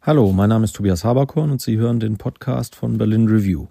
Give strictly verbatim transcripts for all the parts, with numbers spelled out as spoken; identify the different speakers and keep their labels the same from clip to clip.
Speaker 1: Hallo, mein Name ist Tobias Haberkorn und Sie hören den Podcast von Berlin Review.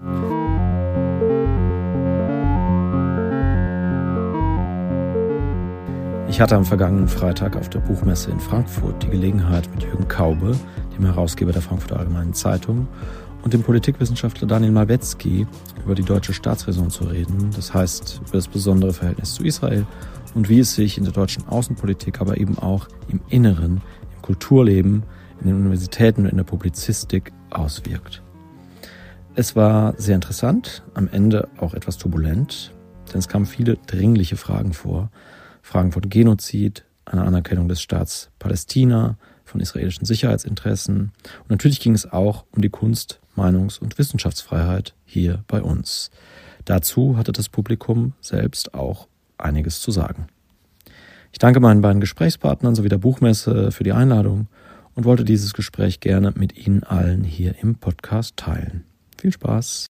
Speaker 1: Ich hatte am vergangenen Freitag auf der Buchmesse in Frankfurt die Gelegenheit, mit Jürgen Kaube, dem Herausgeber der Frankfurter Allgemeinen Zeitung, und dem Politikwissenschaftler Daniel Malwetzki über die deutsche Staatsräson zu reden, das heißt über das besondere Verhältnis zu Israel und wie es sich in der deutschen Außenpolitik, aber eben auch im Inneren, im Kulturleben, in den Universitäten und in der Publizistik auswirkt. Es war sehr interessant, am Ende auch etwas turbulent, denn es kamen viele dringliche Fragen vor. Fragen von Genozid, einer Anerkennung des Staats Palästina, von israelischen Sicherheitsinteressen. Und natürlich ging es auch um die Kunst-, Meinungs- und Wissenschaftsfreiheit hier bei uns. Dazu hatte das Publikum selbst auch einiges zu sagen. Ich danke meinen beiden Gesprächspartnern sowie der Buchmesse für die Einladung und wollte dieses Gespräch gerne mit Ihnen allen hier im Podcast teilen. Viel Spaß!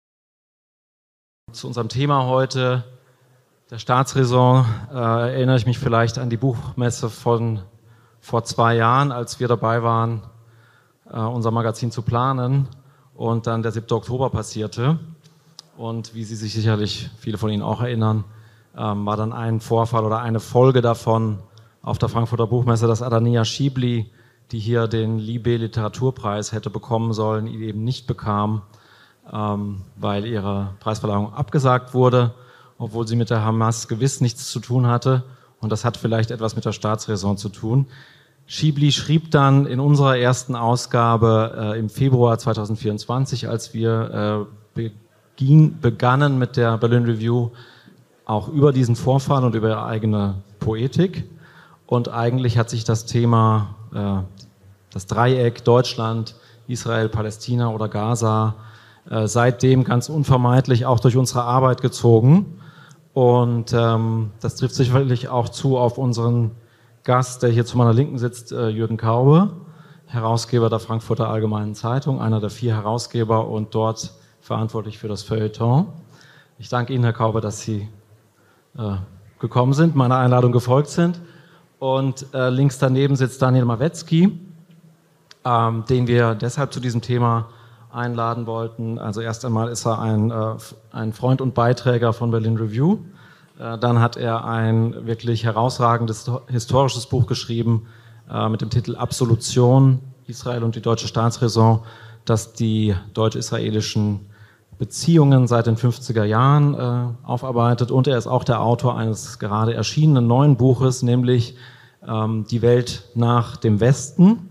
Speaker 2: Zu unserem Thema heute, der Staatsräson, äh, erinnere ich mich vielleicht an die Buchmesse von vor zwei Jahren, als wir dabei waren, äh, unser Magazin zu planen und dann der siebte Oktober passierte. Und wie Sie sich sicherlich, viele von Ihnen auch erinnern, ähm, war dann ein Vorfall oder eine Folge davon auf der Frankfurter Buchmesse, dass Adania Schiebli, die hier den Libé-Literaturpreis hätte bekommen sollen, ihn eben nicht bekam, ähm, weil ihre Preisverleihung abgesagt wurde, obwohl sie mit der Hamas gewiss nichts zu tun hatte. Und das hat vielleicht etwas mit der Staatsräson zu tun. Schiebli schrieb dann in unserer ersten Ausgabe äh, im Februar zweitausendvierundzwanzig, als wir äh, beginn, begannen mit der Berlin Review, auch über diesen Vorfall und über ihre eigene Poetik. Und eigentlich hat sich das Thema, äh, das Dreieck Deutschland, Israel, Palästina oder Gaza, äh, seitdem ganz unvermeidlich auch durch unsere Arbeit gezogen. Und ähm, das trifft sicherlich auch zu auf unseren Gast, der hier zu meiner Linken sitzt, äh, Jürgen Kaube, Herausgeber der Frankfurter Allgemeinen Zeitung, einer der vier Herausgeber und dort verantwortlich für das Feuilleton. Ich danke Ihnen, Herr Kaube, dass Sie äh, gekommen sind, meiner Einladung gefolgt sind. Und äh, links daneben sitzt Daniel Malwetzki, ähm, den wir deshalb zu diesem Thema einladen wollten. Also erst einmal ist er ein, äh, ein Freund und Beiträger von Berlin Review. Äh, dann hat er ein wirklich herausragendes historisches Buch geschrieben äh, mit dem Titel Absolution, Israel und die deutsche Staatsräson, das die deutsch-israelischen Beziehungen seit den fünfziger Jahren äh, aufarbeitet. Und er ist auch der Autor eines gerade erschienenen neuen Buches, nämlich ähm, Die Welt nach dem Westen.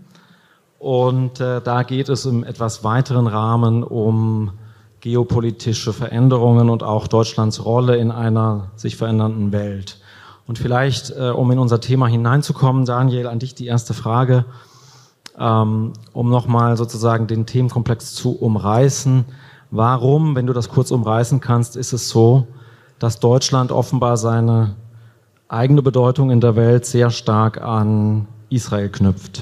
Speaker 2: Und äh, da geht es im etwas weiteren Rahmen um geopolitische Veränderungen und auch Deutschlands Rolle in einer sich verändernden Welt. Und vielleicht, äh, um in unser Thema hineinzukommen, Daniel, an dich die erste Frage, ähm, um nochmal sozusagen den Themenkomplex zu umreißen. Warum, wenn du das kurz umreißen kannst, ist es so, dass Deutschland offenbar seine eigene Bedeutung in der Welt sehr stark an Israel knüpft?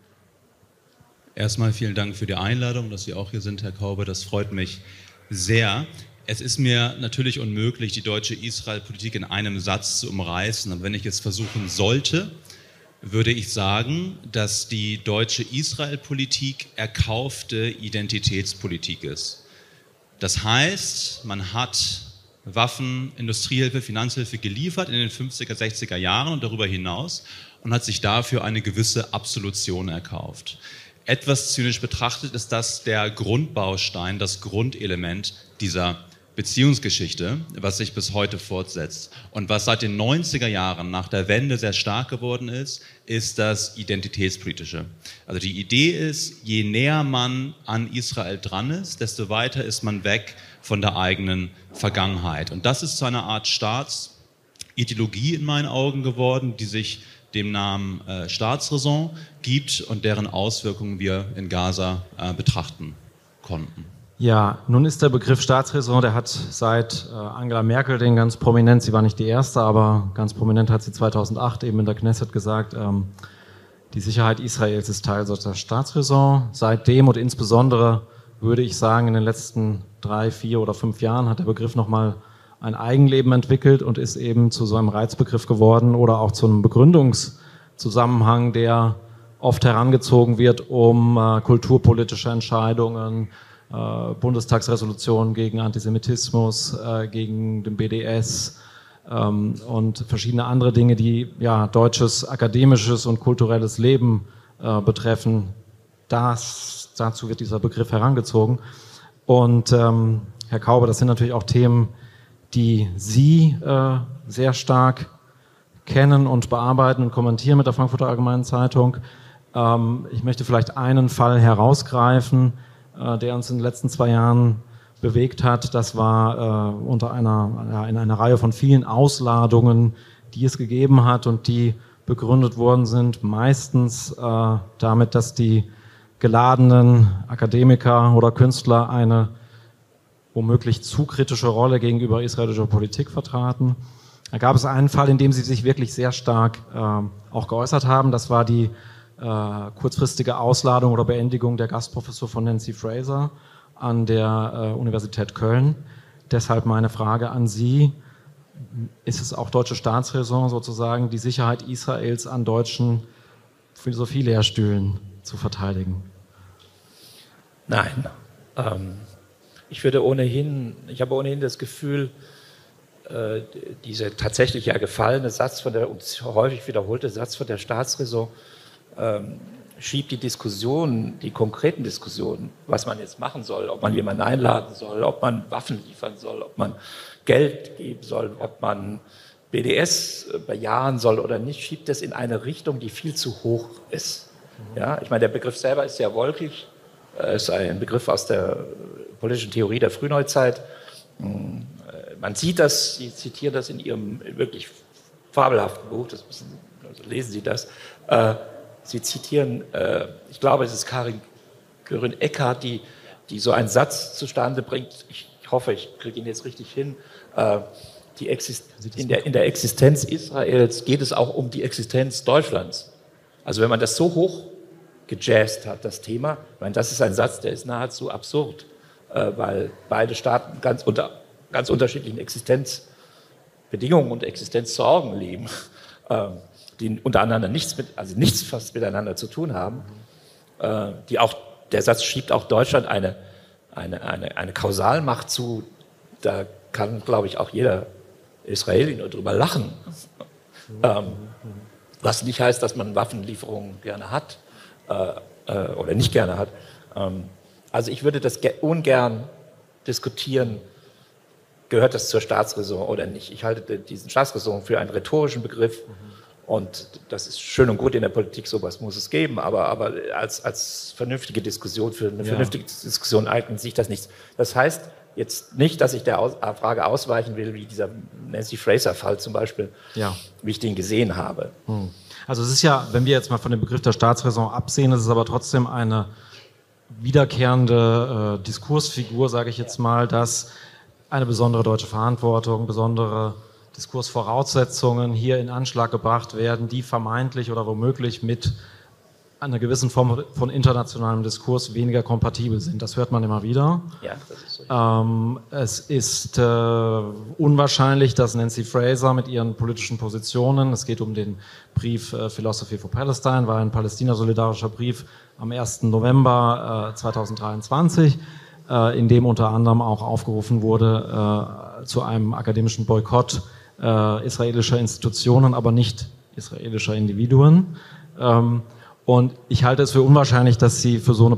Speaker 3: Erstmal vielen Dank für die Einladung, dass Sie auch hier sind, Herr Kaube. Das freut mich sehr. Es ist mir natürlich unmöglich, die deutsche Israel-Politik in einem Satz zu umreißen. Und wenn ich es versuchen sollte, würde ich sagen, dass die deutsche Israel-Politik erkaufte Identitätspolitik ist. Das heißt, man hat Waffen, Industriehilfe, Finanzhilfe geliefert in den fünfziger, sechziger Jahren und darüber hinaus und hat sich dafür eine gewisse Absolution erkauft. Etwas zynisch betrachtet ist das der Grundbaustein, das Grundelement dieser Beziehungsgeschichte, was sich bis heute fortsetzt. Und was seit den neunziger Jahren nach der Wende sehr stark geworden ist, ist das Identitätspolitische. Also die Idee ist, je näher man an Israel dran ist, desto weiter ist man weg von der eigenen Vergangenheit. Und das ist so eine Art Staatsideologie in meinen Augen geworden, die sich dem Namen äh, Staatsräson gibt und deren Auswirkungen wir in Gaza äh, betrachten konnten.
Speaker 2: Ja, nun ist der Begriff Staatsräson, der hat seit äh, Angela Merkel den ganz prominent, sie war nicht die erste, aber ganz prominent hat sie zweitausendacht eben in der Knesset gesagt, ähm, die Sicherheit Israels ist Teil der Staatsräson. Seitdem und insbesondere würde ich sagen, in den letzten drei, vier oder fünf Jahren hat der Begriff nochmal ein Eigenleben entwickelt und ist eben zu so einem Reizbegriff geworden oder auch zu einem Begründungszusammenhang, der oft herangezogen wird, um äh, kulturpolitische Entscheidungen, äh, Bundestagsresolutionen gegen Antisemitismus, äh, gegen den B D S ähm, und verschiedene andere Dinge, die ja deutsches akademisches und kulturelles Leben äh, betreffen. Das, dazu wird dieser Begriff herangezogen. Und ähm, Herr Kaube, das sind natürlich auch Themen, die Sie äh, sehr stark kennen und bearbeiten und kommentieren mit der Frankfurter Allgemeinen Zeitung. Ähm, ich möchte vielleicht einen Fall herausgreifen, äh, der uns in den letzten zwei Jahren bewegt hat. Das war äh, unter einer, ja, in einer Reihe von vielen Ausladungen, die es gegeben hat und die begründet worden sind, meistens äh, damit, dass die geladenen Akademiker oder Künstler eine womöglich zu kritische Rolle gegenüber israelischer Politik vertraten. Da gab es einen Fall, in dem sie sich wirklich sehr stark äh, auch geäußert haben. Das war die äh, kurzfristige Ausladung oder Beendigung der Gastprofessur von Nancy Fraser an der äh, Universität Köln. Deshalb meine Frage an Sie. Ist es auch deutsche Staatsräson sozusagen, die Sicherheit Israels an deutschen Philosophielehrstühlen zu verteidigen?
Speaker 4: Nein. Ähm, ich würde ohnehin, ich habe ohnehin das Gefühl, äh, dieser tatsächlich ja gefallene Satz von der, und häufig wiederholte Satz von der Staatsräson ähm, schiebt die Diskussionen, die konkreten Diskussionen, was man jetzt machen soll, ob man jemanden einladen soll, ob man Waffen liefern soll, ob man Geld geben soll, ob man B D S bejahen soll oder nicht, schiebt das in eine Richtung, die viel zu hoch ist. Ja, ich meine, der Begriff selber ist sehr wolkig, ist ein Begriff aus der politischen Theorie der Frühneuzeit. Man sieht das, Sie zitieren das in Ihrem wirklich fabelhaften Buch, das müssen, also lesen Sie das. Sie zitieren, ich glaube, es ist Karin Göring-Eckardt, die, die so einen Satz zustande bringt, ich hoffe, ich kriege ihn jetzt richtig hin, die Exist- in, der, in der Existenz Israels geht es auch um die Existenz Deutschlands. Also wenn man das so hoch gejazzt hat, das Thema, ich meine, das ist ein Satz, der ist nahezu absurd, weil beide Staaten ganz unter ganz unterschiedlichen Existenzbedingungen und Existenzsorgen leben, die untereinander nichts mit, also nichts fast miteinander zu tun haben, die auch, der Satz schiebt auch Deutschland eine, eine, eine, eine Kausalmacht zu, da kann, glaube ich, auch jeder Israeli nur drüber lachen. Ähm, was nicht heißt, dass man Waffenlieferungen gerne hat äh, äh, oder nicht gerne hat. Ähm, also ich würde das ungern diskutieren, gehört das zur Staatsräson oder nicht. Ich halte diesen Staatsräson für einen rhetorischen Begriff. Und das ist schön und gut in der Politik, sowas muss es geben, aber, aber als, als vernünftige Diskussion, für eine ja. vernünftige Diskussion eignet sich das nicht. Das heißt jetzt nicht, dass ich der Aus- Frage ausweichen will, wie dieser Nancy Fraser-Fall zum Beispiel, ja. wie ich den gesehen habe.
Speaker 2: Hm. Also es ist ja, wenn wir jetzt mal von dem Begriff der Staatsräson absehen, ist es aber trotzdem eine wiederkehrende äh, Diskursfigur, sage ich jetzt mal, dass eine besondere deutsche Verantwortung, besondere Diskursvoraussetzungen hier in Anschlag gebracht werden, die vermeintlich oder womöglich mit einer gewissen Form von internationalem Diskurs weniger kompatibel sind. Das hört man immer wieder.
Speaker 4: Ja, das ist so.
Speaker 2: Ähm, es ist äh, unwahrscheinlich, dass Nancy Fraser mit ihren politischen Positionen, es geht um den Brief äh, Philosophy for Palestine, war ein palästina-solidarischer Brief am ersten November äh, zweitausenddreiundzwanzig, äh, in dem unter anderem auch aufgerufen wurde äh, zu einem akademischen Boykott äh, israelischer Institutionen, aber nicht israelischer Individuen. Ähm, Und ich halte es für unwahrscheinlich, dass sie für so eine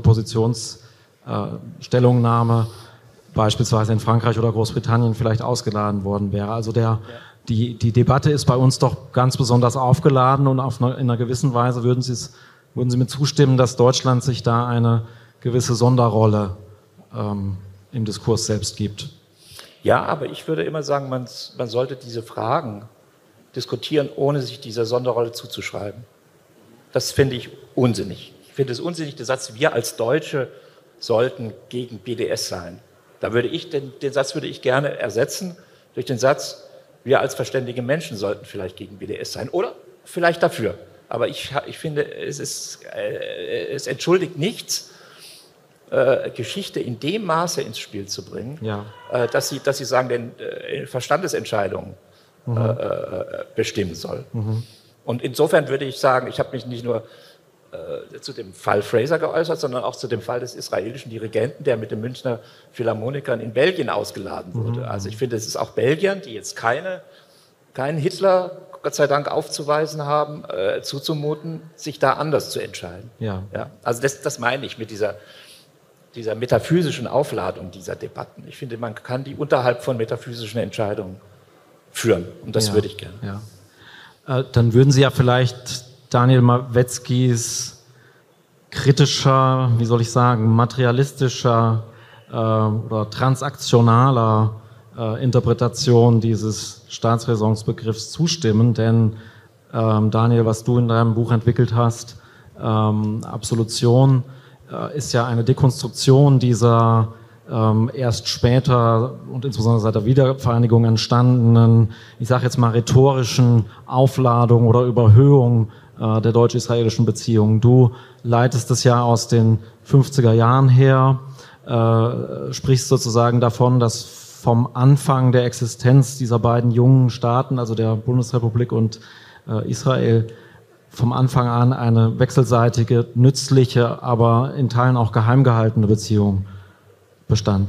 Speaker 2: Positionsstellungnahme äh, beispielsweise in Frankreich oder Großbritannien vielleicht ausgeladen worden wäre. Also der, ja. die, die Debatte ist bei uns doch ganz besonders aufgeladen und auf eine, in einer gewissen Weise würden Sie, es, würden Sie mir zustimmen, dass Deutschland sich da eine gewisse Sonderrolle ähm, im Diskurs selbst gibt.
Speaker 4: Ja, aber ich würde immer sagen, man, man sollte diese Fragen diskutieren, ohne sich dieser Sonderrolle zuzuschreiben. Das finde ich unsinnig. Ich finde es unsinnig, der Satz, wir als Deutsche sollten gegen B D S sein. Da würde ich, den, den Satz würde ich gerne ersetzen durch den Satz, wir als verständige Menschen sollten vielleicht gegen B D S sein oder vielleicht dafür. Aber ich, ich finde, es, ist, äh, es entschuldigt nichts, äh, Geschichte in dem Maße ins Spiel zu bringen, ja. äh, dass, sie, dass sie sagen, denn äh, Verstandesentscheidungen mhm. äh, bestimmen soll. Mhm. Und insofern würde ich sagen, ich habe mich nicht nur äh, zu dem Fall Fraser geäußert, sondern auch zu dem Fall des israelischen Dirigenten, der mit den Münchner Philharmonikern in Belgien ausgeladen wurde. Mhm. Also ich finde, es ist auch Belgiern, die jetzt keine, keinen Hitler, Gott sei Dank, aufzuweisen haben, äh, zuzumuten, sich da anders zu entscheiden.
Speaker 2: Ja.
Speaker 4: Ja, also das, das meine ich mit dieser, dieser metaphysischen Aufladung dieser Debatten. Ich finde, man kann die unterhalb von metaphysischen Entscheidungen führen. Und das
Speaker 2: ja.
Speaker 4: würde ich gerne.
Speaker 2: Ja. Äh, dann würden Sie ja vielleicht Daniel Malweckis kritischer, wie soll ich sagen, materialistischer äh, oder transaktionaler äh, Interpretation dieses Staatsräsonsbegriffs zustimmen, denn ähm, Daniel, was du in deinem Buch entwickelt hast, ähm, Absolution, äh, ist ja eine Dekonstruktion dieser ähm, erst später und insbesondere seit der Wiedervereinigung entstandenen, ich sage jetzt mal rhetorischen Aufladung oder Überhöhung äh, der deutsch-israelischen Beziehungen. Du leitest es ja aus den fünfziger Jahren her, äh, sprichst sozusagen davon, dass vom Anfang der Existenz dieser beiden jungen Staaten, also der Bundesrepublik und äh, Israel, vom Anfang an eine wechselseitige, nützliche, aber in Teilen auch geheim gehaltene Beziehung bestand.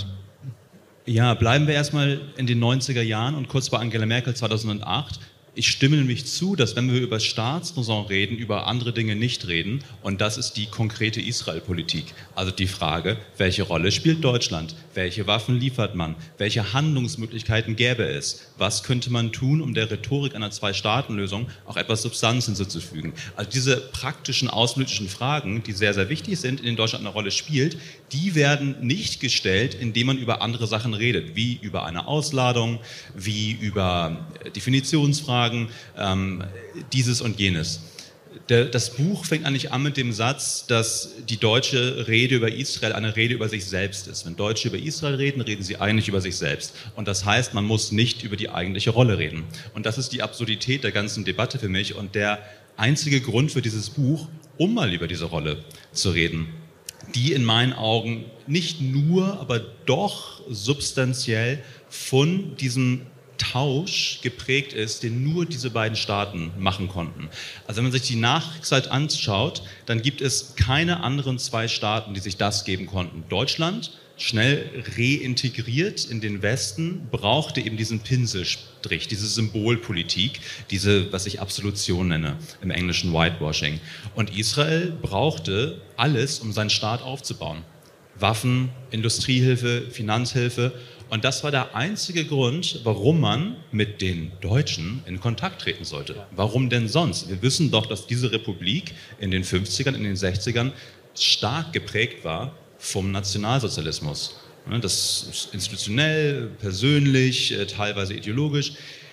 Speaker 3: Ja, bleiben wir erstmal in den neunziger Jahren und kurz bei Angela Merkel zweitausendacht. Ich stimme nämlich zu, dass wenn wir über Staatsräson reden, über andere Dinge nicht reden. Und das ist die konkrete Israel-Politik. Also die Frage, welche Rolle spielt Deutschland? Welche Waffen liefert man? Welche Handlungsmöglichkeiten gäbe es? Was könnte man tun, um der Rhetorik einer Zwei-Staaten-Lösung auch etwas Substanz hinzuzufügen? Also diese praktischen außenpolitischen Fragen, die sehr, sehr wichtig sind, in denen Deutschland eine Rolle spielt, die werden nicht gestellt, indem man über andere Sachen redet, wie über eine Ausladung, wie über Definitionsfragen, ähm, dieses und jenes. Der, das Buch fängt eigentlich an mit dem Satz, dass die deutsche Rede über Israel eine Rede über sich selbst ist. Wenn Deutsche über Israel reden, reden sie eigentlich über sich selbst. Und das heißt, man muss nicht über die eigentliche Rolle reden. Und das ist die Absurdität der ganzen Debatte für mich und der einzige Grund für dieses Buch, um mal über diese Rolle zu reden, die in meinen Augen nicht nur, aber doch substanziell von diesem Tausch geprägt ist, den nur diese beiden Staaten machen konnten. Also wenn man sich die Nachkriegszeit anschaut, dann gibt es keine anderen zwei Staaten, die sich das geben konnten. Deutschland, schnell reintegriert in den Westen, brauchte eben diesen Pinselstrich, diese Symbolpolitik, diese, was ich Absolution nenne, im Englischen Whitewashing. Und Israel brauchte alles, um seinen Staat aufzubauen. Waffen, Industriehilfe, Finanzhilfe. Und das war der einzige Grund, warum man mit den Deutschen in Kontakt treten sollte. Warum denn sonst? Wir wissen doch, dass diese Republik in den fünfzigern, in den sechzigern stark geprägt war vom Nationalsozialismus. Das ist institutionell, persönlich, teilweise ideologisch.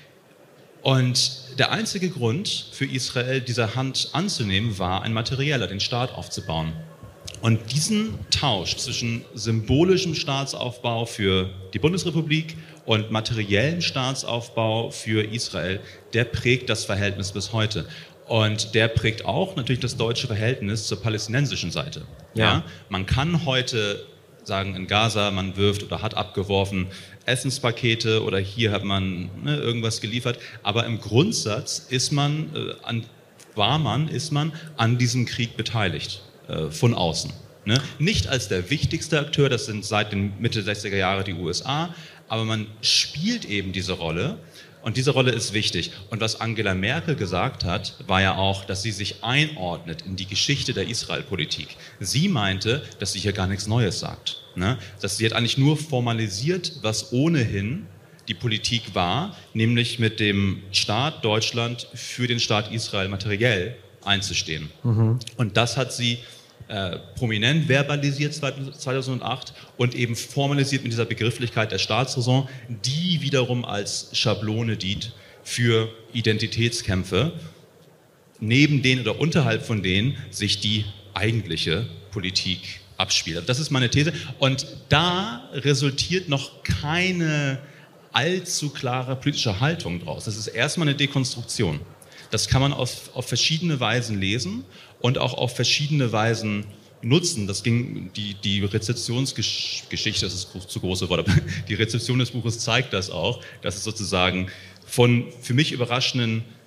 Speaker 3: Und der einzige Grund für Israel, diese Hand anzunehmen, war ein materieller, den Staat aufzubauen. Und diesen Tausch zwischen symbolischem Staatsaufbau für die Bundesrepublik und materiellem Staatsaufbau für Israel, der prägt das Verhältnis bis heute. Und der prägt auch natürlich das deutsche Verhältnis zur palästinensischen Seite. Ja. Ja? Man kann heute sagen, in Gaza, man wirft oder hat abgeworfen Essenspakete oder hier hat man ne, irgendwas geliefert. Aber im Grundsatz ist man, äh, an, war man, ist man an diesem Krieg beteiligt. Von außen. Ne? Nicht als der wichtigste Akteur, das sind seit den Mitte sechziger Jahre die U S A, aber man spielt eben diese Rolle und diese Rolle ist wichtig. Und was Angela Merkel gesagt hat, war ja auch, dass sie sich einordnet in die Geschichte der Israel-Politik. Sie meinte, dass sie hier gar nichts Neues sagt. Ne? Dass sie hat eigentlich nur formalisiert, was ohnehin die Politik war, nämlich mit dem Staat Deutschland für den Staat Israel materiell einzustehen. Mhm. Und das hat sie äh, prominent verbalisiert zweitausendacht und eben formalisiert mit dieser Begrifflichkeit der Staatsräson, die wiederum als Schablone dient für Identitätskämpfe, neben denen oder unterhalb von denen sich die eigentliche Politik abspielt. Das ist meine These. Und da resultiert noch keine allzu klare politische Haltung draus. Das ist erstmal eine Dekonstruktion. Das kann man auf, auf verschiedene Weisen lesen und auch auf verschiedene Weisen nutzen. Das ging, die, die Rezeptionsgeschichte, das ist zu große Wort, aber die Rezeption des Buches zeigt das auch, dass es sozusagen von für mich überraschenden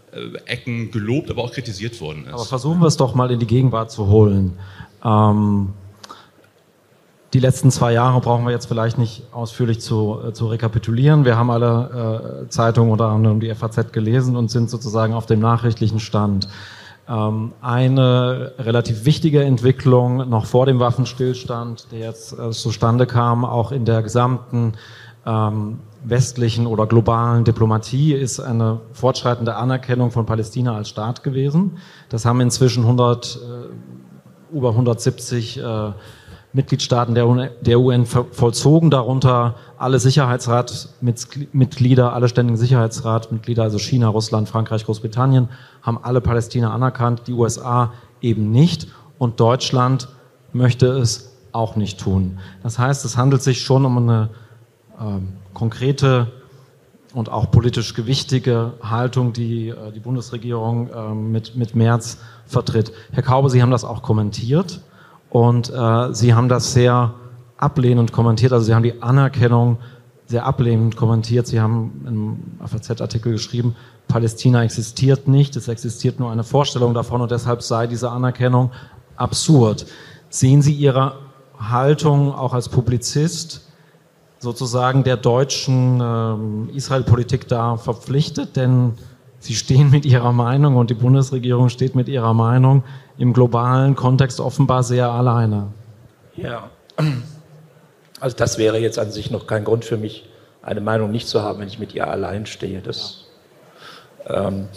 Speaker 3: äh, Ecken gelobt, aber auch kritisiert worden ist.
Speaker 2: Aber versuchen wir es doch mal in die Gegenwart zu holen. Ähm, die letzten zwei Jahre brauchen wir jetzt vielleicht nicht ausführlich zu, äh, zu rekapitulieren. Wir haben alle äh, Zeitungen, unter anderem die F A Z, gelesen und sind sozusagen auf dem nachrichtlichen Stand. Ähm, eine relativ wichtige Entwicklung noch vor dem Waffenstillstand, der jetzt äh, zustande kam, auch in der gesamten ähm, westlichen oder globalen Diplomatie, ist eine fortschreitende Anerkennung von Palästina als Staat gewesen. Das haben inzwischen hundert, äh, über hundertsiebzig äh, Mitgliedstaaten der U N vollzogen, darunter alle Sicherheitsratmitglieder, alle ständigen Sicherheitsratmitglieder, also China, Russland, Frankreich, Großbritannien, haben alle Palästina anerkannt, die U S A eben nicht und Deutschland möchte es auch nicht tun. Das heißt, es handelt sich schon um eine ähm, konkrete und auch politisch gewichtige Haltung, die äh, die Bundesregierung äh, mit, mit Merz vertritt. Herr Kaube, Sie haben das auch kommentiert. Und äh, Sie haben das sehr ablehnend kommentiert, also Sie haben die Anerkennung sehr ablehnend kommentiert. Sie haben im F A Z-Artikel geschrieben, Palästina existiert nicht, es existiert nur eine Vorstellung davon und deshalb sei diese Anerkennung absurd. Sehen Sie Ihre Haltung auch als Publizist sozusagen der deutschen ähm, Israel-Politik da verpflichtet? Denn Sie stehen mit Ihrer Meinung und die Bundesregierung steht mit ihrer Meinung im globalen Kontext offenbar sehr alleine.
Speaker 4: Ja, also das wäre jetzt an sich noch kein Grund für mich, eine Meinung nicht zu haben, wenn ich mit ihr allein stehe. Das, ähm,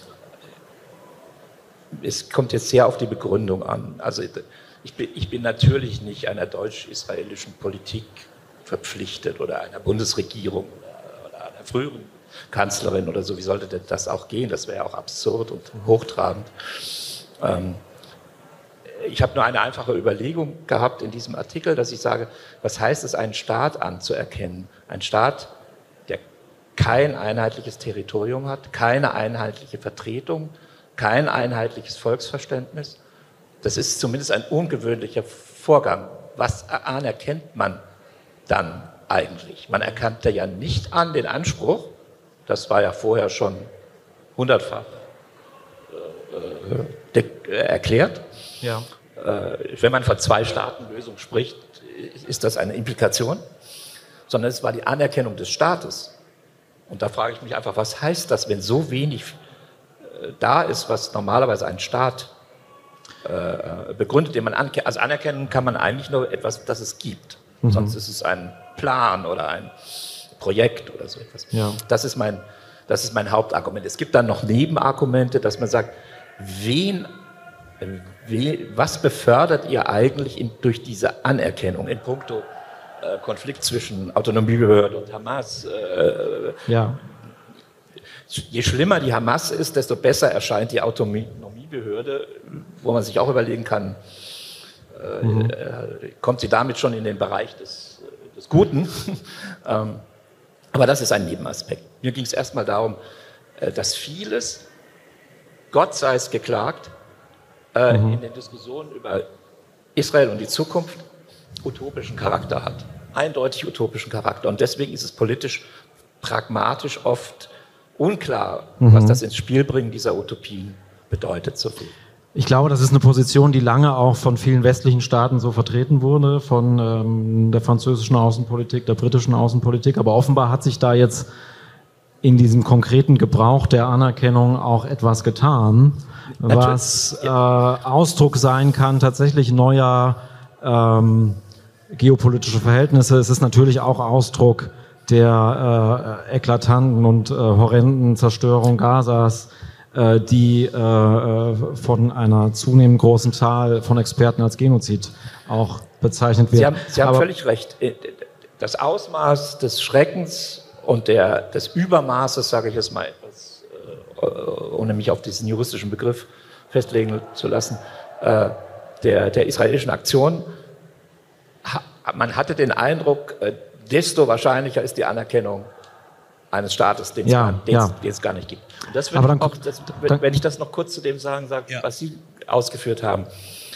Speaker 4: es kommt jetzt sehr auf die Begründung an. Also ich bin, ich bin natürlich nicht einer deutsch-israelischen Politik verpflichtet oder einer Bundesregierung oder, oder einer früheren Kanzlerin oder so. Wie sollte denn das auch gehen? Das wäre ja auch absurd und hochtrabend. Ähm, Ich habe nur eine einfache Überlegung gehabt in diesem Artikel, dass ich sage, was heißt es, einen Staat anzuerkennen? Ein Staat, der kein einheitliches Territorium hat, keine einheitliche Vertretung, kein einheitliches Volksverständnis. Das ist zumindest ein ungewöhnlicher Vorgang. Was anerkennt man dann eigentlich? Man erkannte ja nicht an den Anspruch, das war ja vorher schon hundertfach äh, äh, erklärt. Ja. Äh, wenn man von Zwei-Staaten-Lösung spricht, ist das eine Implikation, sondern es war die Anerkennung des Staates. Und da frage ich mich einfach, was heißt das, wenn so wenig äh, da ist, was normalerweise ein Staat äh, begründet, den man anerkennt. Also anerkennen kann man eigentlich nur etwas, das es gibt. Mhm. Sonst ist es ein Plan oder ein Projekt oder so etwas. Ja. Das ist mein, das ist mein Hauptargument. Es gibt dann noch Nebenargumente, dass man sagt, wen was befördert ihr eigentlich in, durch diese Anerkennung in puncto äh, Konflikt zwischen Autonomiebehörde und Hamas? Äh, ja. Je schlimmer die Hamas ist, desto besser erscheint die Autonomiebehörde, wo man sich auch überlegen kann, äh, mhm. äh, kommt sie damit schon in den Bereich des, des Guten? ähm, aber das ist ein Nebenaspekt. Mir ging es erstmal darum, äh, dass vieles, Gott sei es geklagt, Mhm. in den Diskussionen über Israel und die Zukunft utopischen Charakter hat. Eindeutig utopischen Charakter. Und deswegen ist es politisch, pragmatisch oft unklar, mhm. was das ins Spielbringen dieser Utopien bedeutet. So viel.
Speaker 2: Ich glaube, das ist eine Position, die lange auch von vielen westlichen Staaten so vertreten wurde, von ähm, der französischen Außenpolitik, der britischen Außenpolitik. Aber offenbar hat sich da jetzt in diesem konkreten Gebrauch der Anerkennung auch etwas getan, was äh, Ausdruck sein kann tatsächlich neuer ähm, geopolitischer Verhältnisse. Es ist natürlich auch Ausdruck der äh, eklatanten und äh, horrenden Zerstörung Gazas, äh, die äh, von einer zunehmend großen Zahl von Experten als Genozid auch bezeichnet wird.
Speaker 4: Sie haben, Sie haben Aber, völlig recht. Das Ausmaß des Schreckens und der, des Übermaßes, sage ich jetzt mal etwas, äh, ohne mich auf diesen juristischen Begriff festlegen zu lassen, äh, der, der israelischen Aktion, ha, man hatte den Eindruck, äh, desto wahrscheinlicher ist die Anerkennung eines Staates, den ja, es ja. gar nicht gibt. Und das würde ich auch, das, wenn, wenn ich das noch kurz zu dem sagen sage, ja. was Sie ausgeführt haben.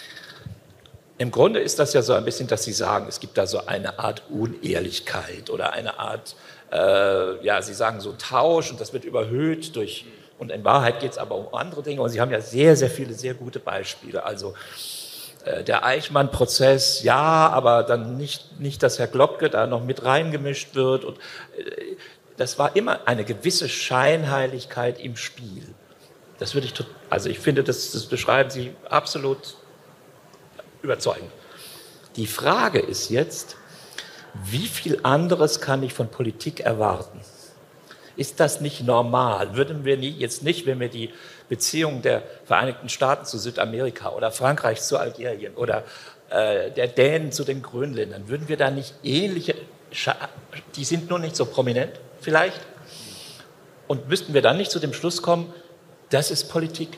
Speaker 4: Im Grunde ist das ja so ein bisschen, dass Sie sagen, es gibt da so eine Art Unehrlichkeit oder eine Art, äh, ja, Sie sagen so Tausch und das wird überhöht durch, Und in Wahrheit geht es aber um andere Dinge. Und Sie haben ja sehr, sehr viele sehr gute Beispiele. Also äh, der Eichmann-Prozess, ja, aber dann nicht, nicht, dass Herr Globke da noch mit reingemischt wird. Und äh, das war immer eine gewisse Scheinheiligkeit im Spiel. Das würde ich, also ich finde, das, das beschreiben Sie absolut überzeugend. Die Frage ist jetzt, wie viel anderes kann ich von Politik erwarten? Ist das nicht normal? Würden wir nie, jetzt nicht, wenn wir die Beziehungen der Vereinigten Staaten zu Südamerika oder Frankreich zu Algerien oder äh, der Dänen zu den Grönländern, würden wir da nicht ähnliche, die sind nur nicht so prominent vielleicht, und müssten wir dann nicht zu dem Schluss kommen, das ist Politik?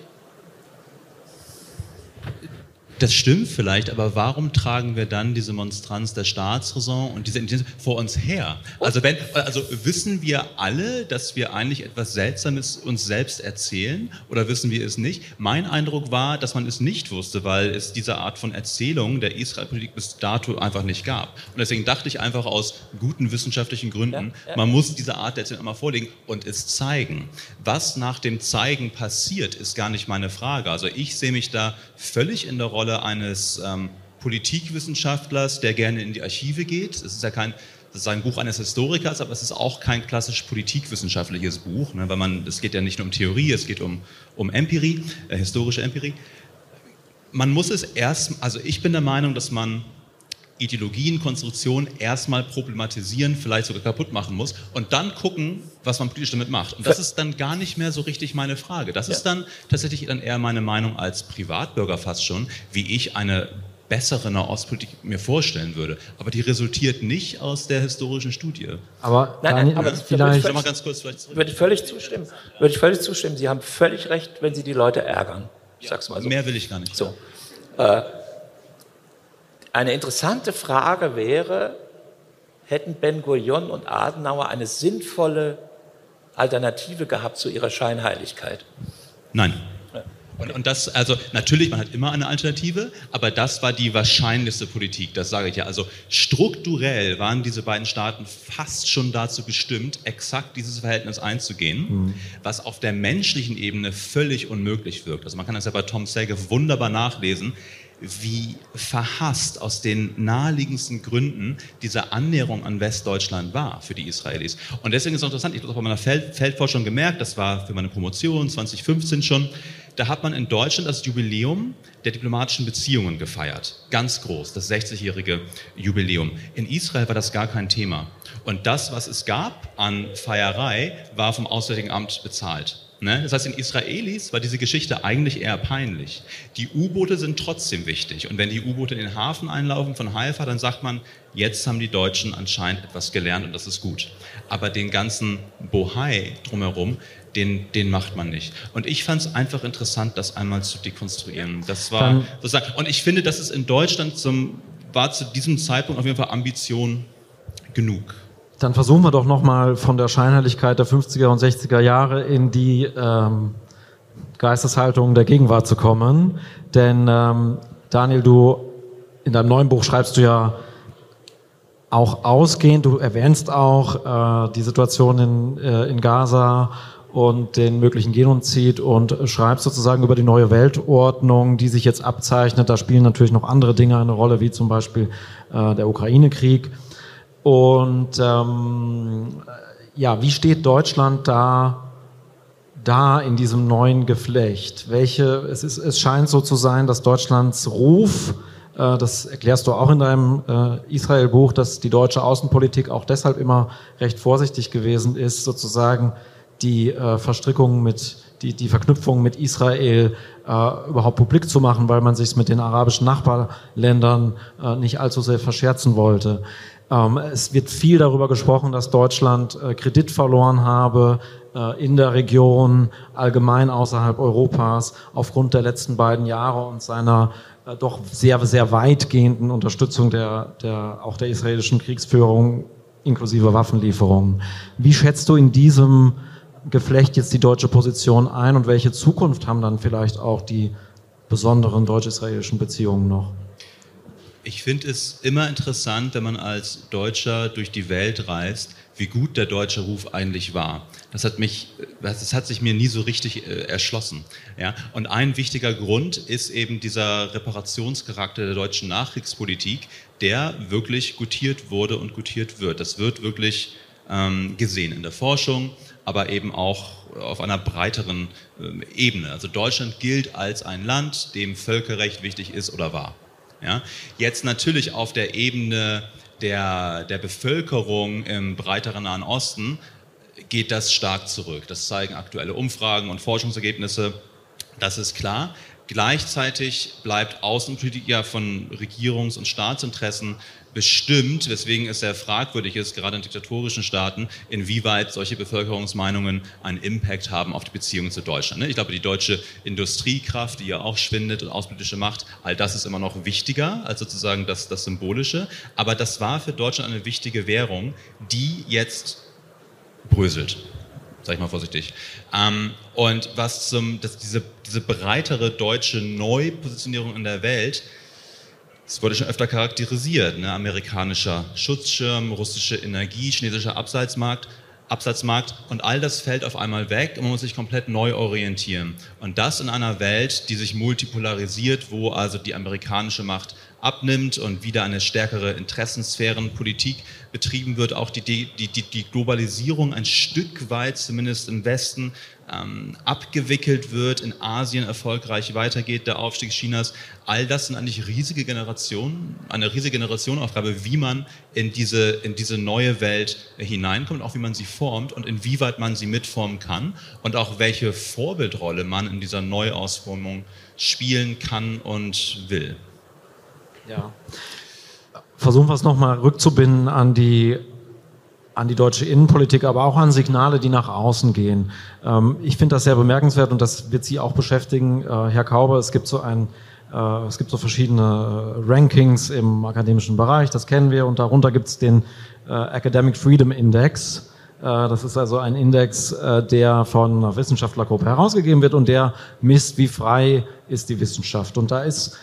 Speaker 3: Das stimmt vielleicht, aber warum tragen wir dann diese Monstranz der Staatsräson und diese Intelligenz vor uns her? Also, wenn, also wissen wir alle, dass wir eigentlich etwas Seltsames uns selbst erzählen, oder wissen wir es nicht? Mein Eindruck war, dass man es nicht wusste, weil es diese Art von Erzählung der Israelpolitik bis dato einfach nicht gab. Und deswegen dachte ich einfach aus guten wissenschaftlichen Gründen, ja, ja. man muss diese Art der Erzählung einmal vorlegen und es zeigen. Was nach dem Zeigen passiert, ist gar nicht meine Frage. Also ich sehe mich da völlig in der Rolle eines ähm, Politikwissenschaftlers, der gerne in die Archive geht. Es ist ja kein, das ist ein Buch eines Historikers, aber es ist auch kein klassisch politikwissenschaftliches Buch, ne, weil man, es geht ja nicht nur um Theorie, es geht um, um Empirie, äh, historische Empirie. Man muss es erst, also ich bin der Meinung, dass man Ideologien, Konstruktionen erstmal problematisieren, vielleicht sogar kaputt machen muss und dann gucken, was man politisch damit macht. Und das ist dann gar nicht mehr so richtig meine Frage. Das ist dann tatsächlich dann eher meine Meinung als Privatbürger fast schon, wie ich eine bessere Nahostpolitik mir vorstellen würde. Aber die resultiert nicht aus der historischen Studie.
Speaker 2: Aber,
Speaker 4: nein, nein, aber
Speaker 2: vielleicht
Speaker 4: ich
Speaker 3: mal ganz kurz vielleicht
Speaker 4: würde ich völlig zustimmen. Würde ich völlig zustimmen. Sie haben völlig recht, wenn Sie die Leute ärgern. Ich sag's mal so.
Speaker 3: Mehr will ich gar nicht.
Speaker 4: So. Äh, Eine interessante Frage wäre, hätten Ben-Gurion und Adenauer eine sinnvolle Alternative gehabt zu ihrer Scheinheiligkeit?
Speaker 3: Nein. Und, und das, also natürlich, man hat immer eine Alternative, aber das war die wahrscheinlichste Politik, das sage ich ja. Also strukturell waren diese beiden Staaten fast schon dazu bestimmt, exakt dieses Verhältnis einzugehen, mhm. was auf der menschlichen Ebene völlig unmöglich wirkt. Also man kann das ja bei Tom Sage wunderbar nachlesen, wie verhasst aus den naheliegendsten Gründen diese Annäherung an Westdeutschland war für die Israelis. Und deswegen ist es interessant, ich habe das auch bei meiner Feld, Feldforschung gemerkt, das war für meine Promotion zwanzig fünfzehn schon, da hat man in Deutschland das Jubiläum der diplomatischen Beziehungen gefeiert. Ganz groß, das sechzigjährige Jubiläum. In Israel war das gar kein Thema. Und das, was es gab an Feierei, war vom Auswärtigen Amt bezahlt. Das heißt, den Israelis war diese Geschichte eigentlich eher peinlich. Die U-Boote sind trotzdem wichtig. Und wenn die U-Boote in den Hafen einlaufen von Haifa, dann sagt man, jetzt haben die Deutschen anscheinend etwas gelernt und das ist gut. Aber den ganzen Bohai drumherum, den, den macht man nicht. Und ich fand es einfach interessant, das einmal zu dekonstruieren. Das war dann, sozusagen, und ich finde, das ist in Deutschland zum, war zu diesem Zeitpunkt auf jeden Fall Ambition genug.
Speaker 2: Dann versuchen wir doch nochmal von der Scheinheiligkeit der fünfziger und sechziger Jahre in die ähm, Geisteshaltung der Gegenwart zu kommen. Denn ähm, Daniel, du in deinem neuen Buch schreibst du ja auch ausgehend, du erwähnst auch äh, die Situation in, äh, in Gaza und den möglichen Genozid und schreibst sozusagen über die neue Weltordnung, die sich jetzt abzeichnet. Da spielen natürlich noch andere Dinge eine Rolle, wie zum Beispiel äh, der Ukraine-Krieg. Und ähm, ja, wie steht Deutschland da, da in diesem neuen Geflecht? Welche, es, ist, es scheint so zu sein, dass Deutschlands Ruf, äh, das erklärst du auch in deinem äh, Israel-Buch, dass die deutsche Außenpolitik auch deshalb immer recht vorsichtig gewesen ist, sozusagen die äh, Verstrickung mit, die, die Verknüpfung mit Israel äh, überhaupt publik zu machen, weil man sich mit den arabischen Nachbarländern äh, nicht allzu sehr verscherzen wollte. Es wird viel darüber gesprochen, dass Deutschland Kredit verloren habe in der Region, allgemein außerhalb Europas, aufgrund der letzten beiden Jahre und seiner doch sehr, sehr weitgehenden Unterstützung der, der, auch der israelischen Kriegsführung inklusive Waffenlieferungen. Wie schätzt du in diesem Geflecht jetzt die deutsche Position ein und welche Zukunft haben dann vielleicht auch die besonderen deutsch-israelischen Beziehungen noch?
Speaker 3: Ich finde es immer interessant, wenn man als Deutscher durch die Welt reist, wie gut der deutsche Ruf eigentlich war. Das hat mich, das hat sich mir nie so richtig äh, erschlossen. Ja? Und ein wichtiger Grund ist eben dieser Reparationscharakter der deutschen Nachkriegspolitik, der wirklich gutiert wurde und gutiert wird. Das wird wirklich ähm, gesehen in der Forschung, aber eben auch auf einer breiteren äh, Ebene. Also Deutschland gilt als ein Land, dem Völkerrecht wichtig ist oder war. Ja, jetzt natürlich auf der Ebene der, der Bevölkerung im breiteren Nahen Osten geht das stark zurück. Das zeigen aktuelle Umfragen und Forschungsergebnisse, das ist klar. Gleichzeitig bleibt Außenpolitik ja von Regierungs- und Staatsinteressen bestimmt, weswegen es sehr fragwürdig ist, gerade in diktatorischen Staaten, inwieweit solche Bevölkerungsmeinungen einen Impact haben auf die Beziehungen zu Deutschland. Ich glaube, die deutsche Industriekraft, die ja auch schwindet, und außenpolitische Macht, all das ist immer noch wichtiger als sozusagen das, das Symbolische. Aber das war für Deutschland eine wichtige Währung, die jetzt bröselt. Sag ich mal vorsichtig. Ähm, und was zum, das, diese, diese breitere deutsche Neupositionierung in der Welt, das wurde schon öfter charakterisiert, ne? Amerikanischer Schutzschirm, russische Energie, chinesischer Absatzmarkt, Absatzmarkt und all das fällt auf einmal weg und man muss sich komplett neu orientieren. Und das in einer Welt, die sich multipolarisiert, wo also die amerikanische Macht abnimmt und wieder eine stärkere Interessensphärenpolitik betrieben wird, auch die, die, die, die Globalisierung ein Stück weit, zumindest im Westen, ähm, abgewickelt wird, in Asien erfolgreich weitergeht, der Aufstieg Chinas. All das sind eigentlich riesige Generationen, eine riesige Generationenaufgabe, wie man in diese, in diese neue Welt hineinkommt, auch wie man sie formt und inwieweit man sie mitformen kann und auch welche Vorbildrolle man in dieser Neuausformung spielen kann und will.
Speaker 2: Ja. Versuchen wir es nochmal rückzubinden an die, an die deutsche Innenpolitik, aber auch an Signale, die nach außen gehen. Ähm, ich finde das sehr bemerkenswert und das wird Sie auch beschäftigen, äh, Herr Kaube. Es gibt so ein, äh, es gibt so verschiedene äh, Rankings im akademischen Bereich, das kennen wir, und darunter gibt es den äh, Academic Freedom Index. Äh, das ist also ein Index, äh, der von einer Wissenschaftlergruppe herausgegeben wird und der misst, wie frei ist die Wissenschaft. Und da ist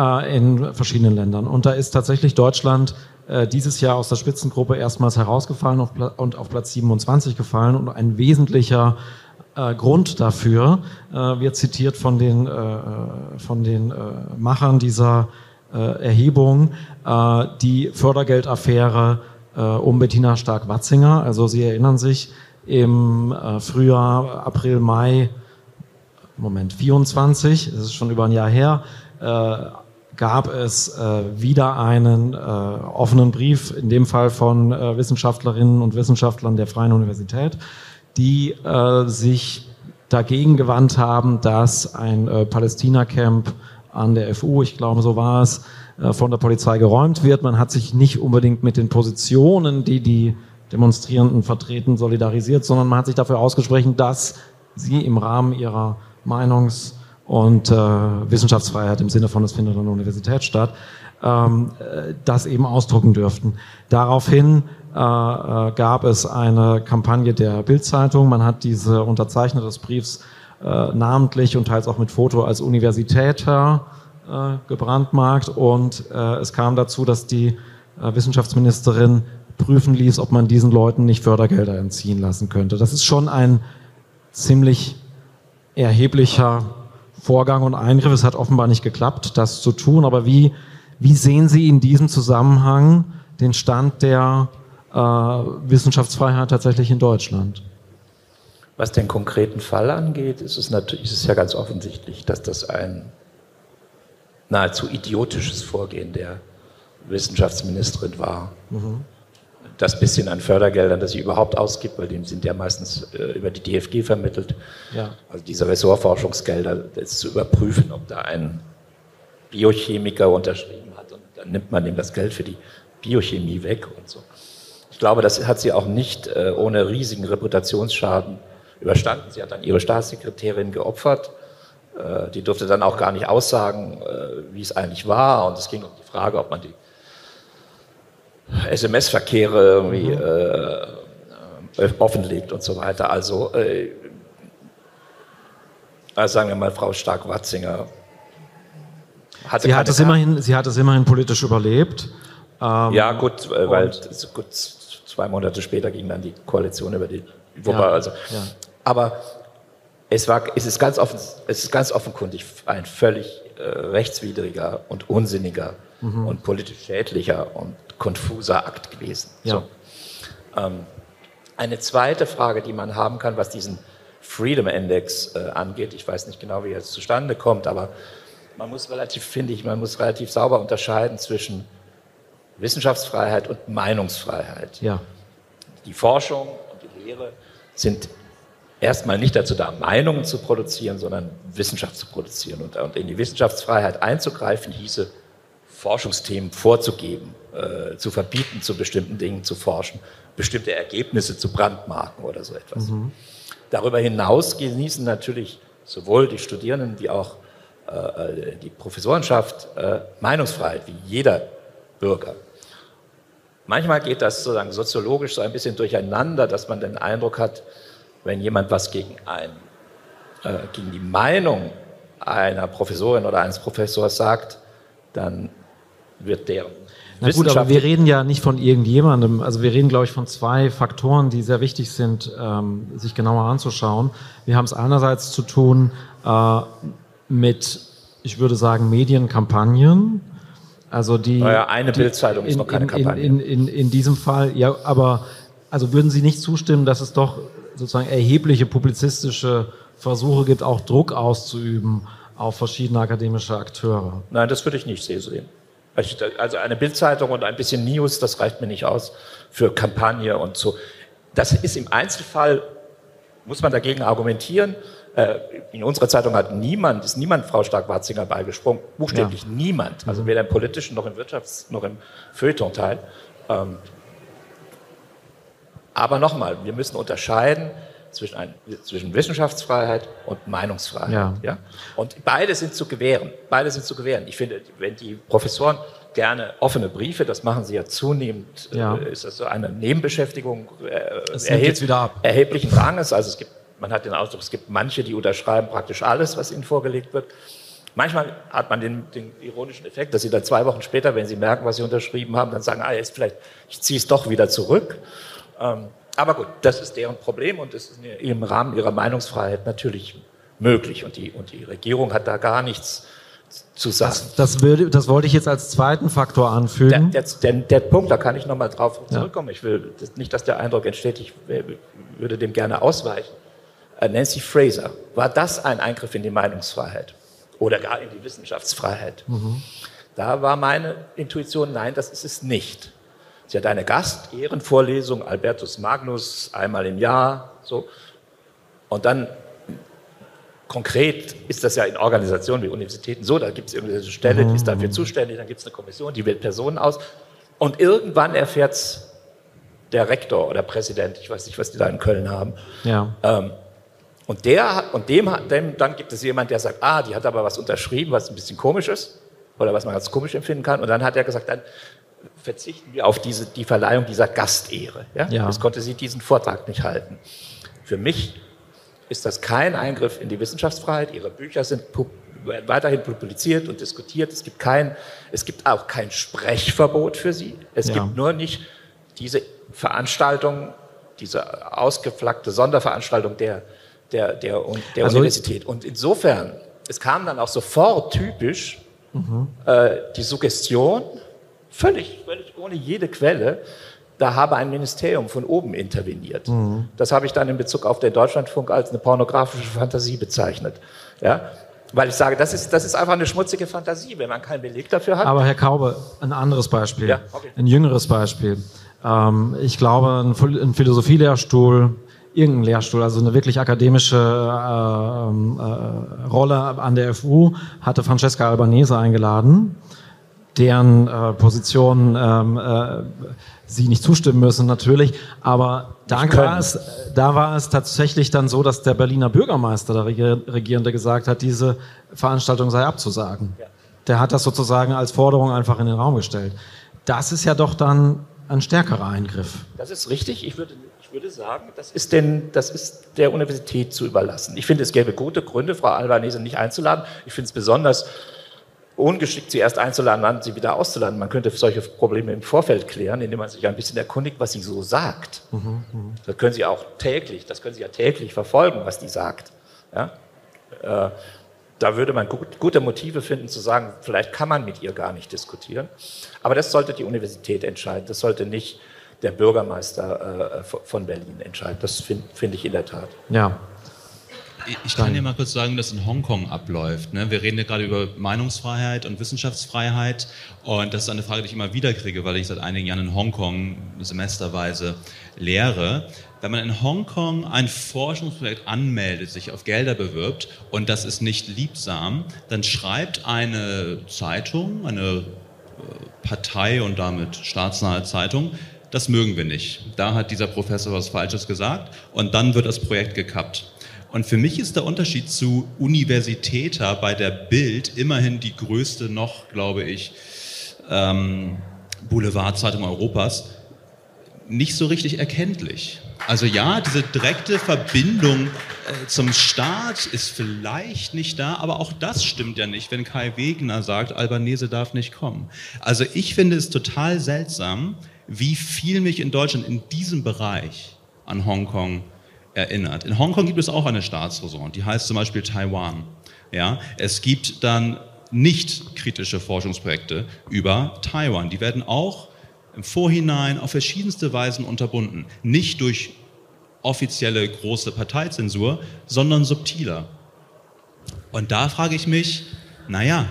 Speaker 2: in verschiedenen Ländern. Und da ist tatsächlich Deutschland äh, dieses Jahr aus der Spitzengruppe erstmals herausgefallen auf Pla- und auf Platz siebenundzwanzig gefallen. Und ein wesentlicher äh, Grund dafür äh, wird zitiert von den, äh, von den äh, Machern dieser äh, Erhebung, äh, die Fördergeldaffäre äh, um Bettina Stark-Watzinger. Also Sie erinnern sich, im äh, Frühjahr, April, Mai, Moment, vierundzwanzig, das ist schon über ein Jahr her, äh, gab es äh, wieder einen äh, offenen Brief, in dem Fall von äh, Wissenschaftlerinnen und Wissenschaftlern der Freien Universität, die äh, sich dagegen gewandt haben, dass ein äh, Palästina-Camp an der F U, ich glaube so war es, äh, von der Polizei geräumt wird. Man hat sich nicht unbedingt mit den Positionen, die die Demonstrierenden vertreten, solidarisiert, sondern man hat sich dafür ausgesprochen, dass sie im Rahmen ihrer Meinungs- und äh, Wissenschaftsfreiheit im Sinne von, es findet an der Universität statt, ähm, das eben ausdrucken dürften. Daraufhin äh, äh, gab es eine Kampagne der Bild-Zeitung. Man hat diese Unterzeichner des Briefs äh, namentlich und teils auch mit Foto als Universitäter äh, gebrandmarkt und äh, es kam dazu, dass die äh, Wissenschaftsministerin prüfen ließ, ob man diesen Leuten nicht Fördergelder entziehen lassen könnte. Das ist schon ein ziemlich erheblicher Vorgang und Eingriff. Es hat offenbar nicht geklappt, das zu tun. Aber wie, wie sehen Sie in diesem Zusammenhang den Stand der äh, Wissenschaftsfreiheit tatsächlich in Deutschland?
Speaker 4: Was den konkreten Fall angeht, ist es natürlich, ist es ja ganz offensichtlich, dass das ein nahezu idiotisches Vorgehen der Wissenschaftsministerin war. Mhm. Das bisschen an Fördergeldern, das sie überhaupt ausgibt, weil die sind ja meistens äh, über die D F G vermittelt. Ja. Also diese Ressortforschungsgelder, das zu überprüfen, ob da ein Biochemiker unterschrieben hat und dann nimmt man ihm das Geld für die Biochemie weg und so. Ich glaube, das hat sie auch nicht äh, ohne riesigen Reputationsschaden überstanden. Sie hat dann ihre Staatssekretärin geopfert. Äh, die durfte dann auch gar nicht aussagen, äh, wie es eigentlich war. Und es ging um die Frage, ob man die S M S-Verkehre irgendwie äh, offenlegt und so weiter. Also, äh, also sagen wir mal, Frau Stark-Watzinger
Speaker 2: sie, hat es immerhin, sie hat es immerhin politisch überlebt.
Speaker 4: Ähm, ja, gut, weil gut, zwei Monate später ging dann die Koalition über die Wupper. Ja, also. Ja. Aber es, war, es, ist ganz offen, es ist ganz offenkundig ein völlig äh, rechtswidriger und unsinniger mhm. und politisch schädlicher und konfuser Akt gewesen. Ja. So. Ähm, eine zweite Frage, die man haben kann, was diesen Freedom Index äh, angeht, ich weiß nicht genau, wie er jetzt zustande kommt, aber man muss relativ, finde ich, man muss relativ sauber unterscheiden zwischen Wissenschaftsfreiheit und Meinungsfreiheit.
Speaker 2: Ja.
Speaker 4: Die Forschung und die Lehre sind erstmal nicht dazu da, Meinungen zu produzieren, sondern Wissenschaft zu produzieren. Und, und in die Wissenschaftsfreiheit einzugreifen, hieße, Forschungsthemen vorzugeben, äh, zu verbieten, zu bestimmten Dingen zu forschen, bestimmte Ergebnisse zu brandmarken oder so etwas. Mhm. Darüber hinaus genießen natürlich sowohl die Studierenden wie auch äh, die Professorenschaft äh, Meinungsfreiheit, wie jeder Bürger. Manchmal geht das sozusagen soziologisch so ein bisschen durcheinander, dass man den Eindruck hat, wenn jemand was gegen, ein, äh, gegen die Meinung einer Professorin oder eines Professors sagt, dann wird der
Speaker 2: Na gut, aber wir reden ja nicht von irgendjemandem. Also wir reden, glaube ich, von zwei Faktoren, die sehr wichtig sind, ähm, sich genauer anzuschauen. Wir haben es einerseits zu tun äh, mit, ich würde sagen, Medienkampagnen. Also die,
Speaker 4: naja, eine
Speaker 2: die,
Speaker 4: Bildzeitung ist noch keine
Speaker 2: in,
Speaker 4: Kampagne.
Speaker 2: In, in, in, in diesem Fall, ja, aber also würden Sie nicht zustimmen, dass es doch sozusagen erhebliche publizistische Versuche gibt, auch Druck auszuüben auf verschiedene akademische Akteure?
Speaker 4: Nein, das würde ich nicht sehen. Also eine Bildzeitung und ein bisschen News, das reicht mir nicht aus für Kampagne und so. Das ist im Einzelfall, muss man dagegen argumentieren. In unserer Zeitung hat niemand, ist niemand Frau Stark-Watzinger beigesprungen, buchstäblich ja. niemand, also weder im politischen noch im Wirtschafts-, noch im Feuilleton-Teil. Aber nochmal, wir müssen unterscheiden zwischen, ein, zwischen Wissenschaftsfreiheit und Meinungsfreiheit. Ja. Ja? Und beide sind zu gewähren. Beide sind zu gewähren. Ich finde, wenn die Professoren gerne offene Briefe, das machen sie ja zunehmend, ja. Äh, ist das so eine Nebenbeschäftigung äh, erheb wieder ab. erheblichen Ranges. Also es gibt, man hat den Ausdruck, es gibt manche, die unterschreiben praktisch alles, was ihnen vorgelegt wird. Manchmal hat man den, den ironischen Effekt, dass sie dann zwei Wochen später, wenn sie merken, was sie unterschrieben haben, dann sagen, ah, jetzt vielleicht, ich ziehe es doch wieder zurück. Ähm, aber gut, das ist deren Problem und es ist im Rahmen ihrer Meinungsfreiheit natürlich möglich. Und die, und die Regierung hat da gar nichts zu sagen.
Speaker 2: Das, das, würde, das wollte ich jetzt als zweiten Faktor anfügen.
Speaker 4: Der, der, der, der Punkt, da kann ich nochmal drauf zurückkommen. Ja. Ich will nicht, dass der Eindruck entsteht, ich würde dem gerne ausweichen. Nancy Fraser, war das ein Eingriff in die Meinungsfreiheit oder gar in die Wissenschaftsfreiheit? Mhm. Da war meine Intuition, nein, das ist es nicht. Sie hat eine Gast-Ehrenvorlesung, Albertus Magnus, einmal im Jahr, so. Und dann, konkret ist das ja in Organisationen wie Universitäten so, da gibt es irgendeine Stelle, die ist dafür zuständig, dann gibt es eine Kommission, die wählt Personen aus. Und irgendwann erfährt es der Rektor oder Präsident, ich weiß nicht, was die da in Köln haben.
Speaker 2: Ja.
Speaker 4: Ähm, und der, und dem, dem, dann gibt es jemand, der sagt, ah, die hat aber was unterschrieben, was ein bisschen komisch ist, oder was man als komisch empfinden kann. Und dann hat er gesagt, dann verzichten wir auf diese, die Verleihung dieser Gastehre. Ja? Ja. Das konnte sie diesen Vortrag nicht halten. Für mich ist das kein Eingriff in die Wissenschaftsfreiheit. Ihre Bücher sind pub- werden weiterhin publiziert und diskutiert. Es gibt, kein, es gibt auch kein Sprechverbot für sie. Es ja. gibt nur nicht diese Veranstaltung, diese ausgeflaggte Sonderveranstaltung der, der, der, der also Universität. Und insofern, es kam dann auch sofort typisch mhm. äh, die Suggestion, Völlig, völlig ohne jede Quelle, da habe ein Ministerium von oben interveniert. Mhm. Das habe ich dann in Bezug auf den Deutschlandfunk als eine pornografische Fantasie bezeichnet. Ja? Weil ich sage, das ist, das ist einfach eine schmutzige Fantasie, wenn man keinen Beleg dafür hat.
Speaker 2: Aber Herr Kaube, ein anderes Beispiel,
Speaker 4: ja, okay.
Speaker 2: ein jüngeres Beispiel. Ähm, ich glaube, ein, ein Philosophielehrstuhl, irgendein Lehrstuhl, also eine wirklich akademische äh, äh, Rolle an der F U, hatte Francesca Albanese eingeladen, deren äh, Position ähm, äh, sie nicht zustimmen müssen natürlich, aber da war, es, da war es tatsächlich dann so, dass der Berliner Bürgermeister, der Regierende, gesagt hat, diese Veranstaltung sei abzusagen. Ja. Der hat das sozusagen als Forderung einfach in den Raum gestellt. Das ist ja doch dann ein stärkerer Eingriff.
Speaker 4: Das ist richtig. Ich würde, ich würde sagen, das ist, den, das ist der Universität zu überlassen. Ich finde, es gäbe gute Gründe, Frau Albanese nicht einzuladen. Ich finde es besonders ungeschickt, sie erst einzuladen, dann sie wieder auszuladen. Man könnte solche Probleme im Vorfeld klären, indem man sich ein bisschen erkundigt, was sie so sagt. Mhm, das können Sie auch täglich, das können Sie ja täglich verfolgen, was die sagt. Ja? Äh, da würde man gut, gute Motive finden, zu sagen, vielleicht kann man mit ihr gar nicht diskutieren. Aber das sollte die Universität entscheiden, das sollte nicht der Bürgermeister äh, von Berlin entscheiden. Das finde find ich in der Tat.
Speaker 2: Ja.
Speaker 3: Ich kann ja mal kurz sagen, wie das in Hongkong abläuft. Ne? Wir reden ja gerade über Meinungsfreiheit und Wissenschaftsfreiheit und das ist eine Frage, die ich immer wieder kriege, weil ich seit einigen Jahren in Hongkong semesterweise lehre. Wenn man in Hongkong ein Forschungsprojekt anmeldet, sich auf Gelder bewirbt und das ist nicht liebsam, dann schreibt eine Zeitung, eine Partei und damit staatsnahe Zeitung, das mögen wir nicht. Da hat dieser Professor was Falsches gesagt und dann wird das Projekt gekappt. Und für mich ist der Unterschied zu Universitäter bei der Bild, immerhin die größte noch, glaube ich, ähm, Boulevardzeitung Europas, nicht so richtig erkenntlich. Also ja, diese direkte Verbindung äh, zum Staat ist vielleicht nicht da, aber auch das stimmt ja nicht, wenn Kai Wegner sagt, Albanese darf nicht kommen. Also ich finde es total seltsam, wie viel mich in Deutschland in diesem Bereich an Hongkong erinnert. In Hongkong gibt es auch eine Staatsräson, die heißt zum Beispiel Taiwan. Ja, es gibt dann nicht kritische Forschungsprojekte über Taiwan. Die werden auch im Vorhinein auf verschiedenste Weisen unterbunden. Nicht durch offizielle große Parteizensur, sondern subtiler. Und da frage ich mich, naja,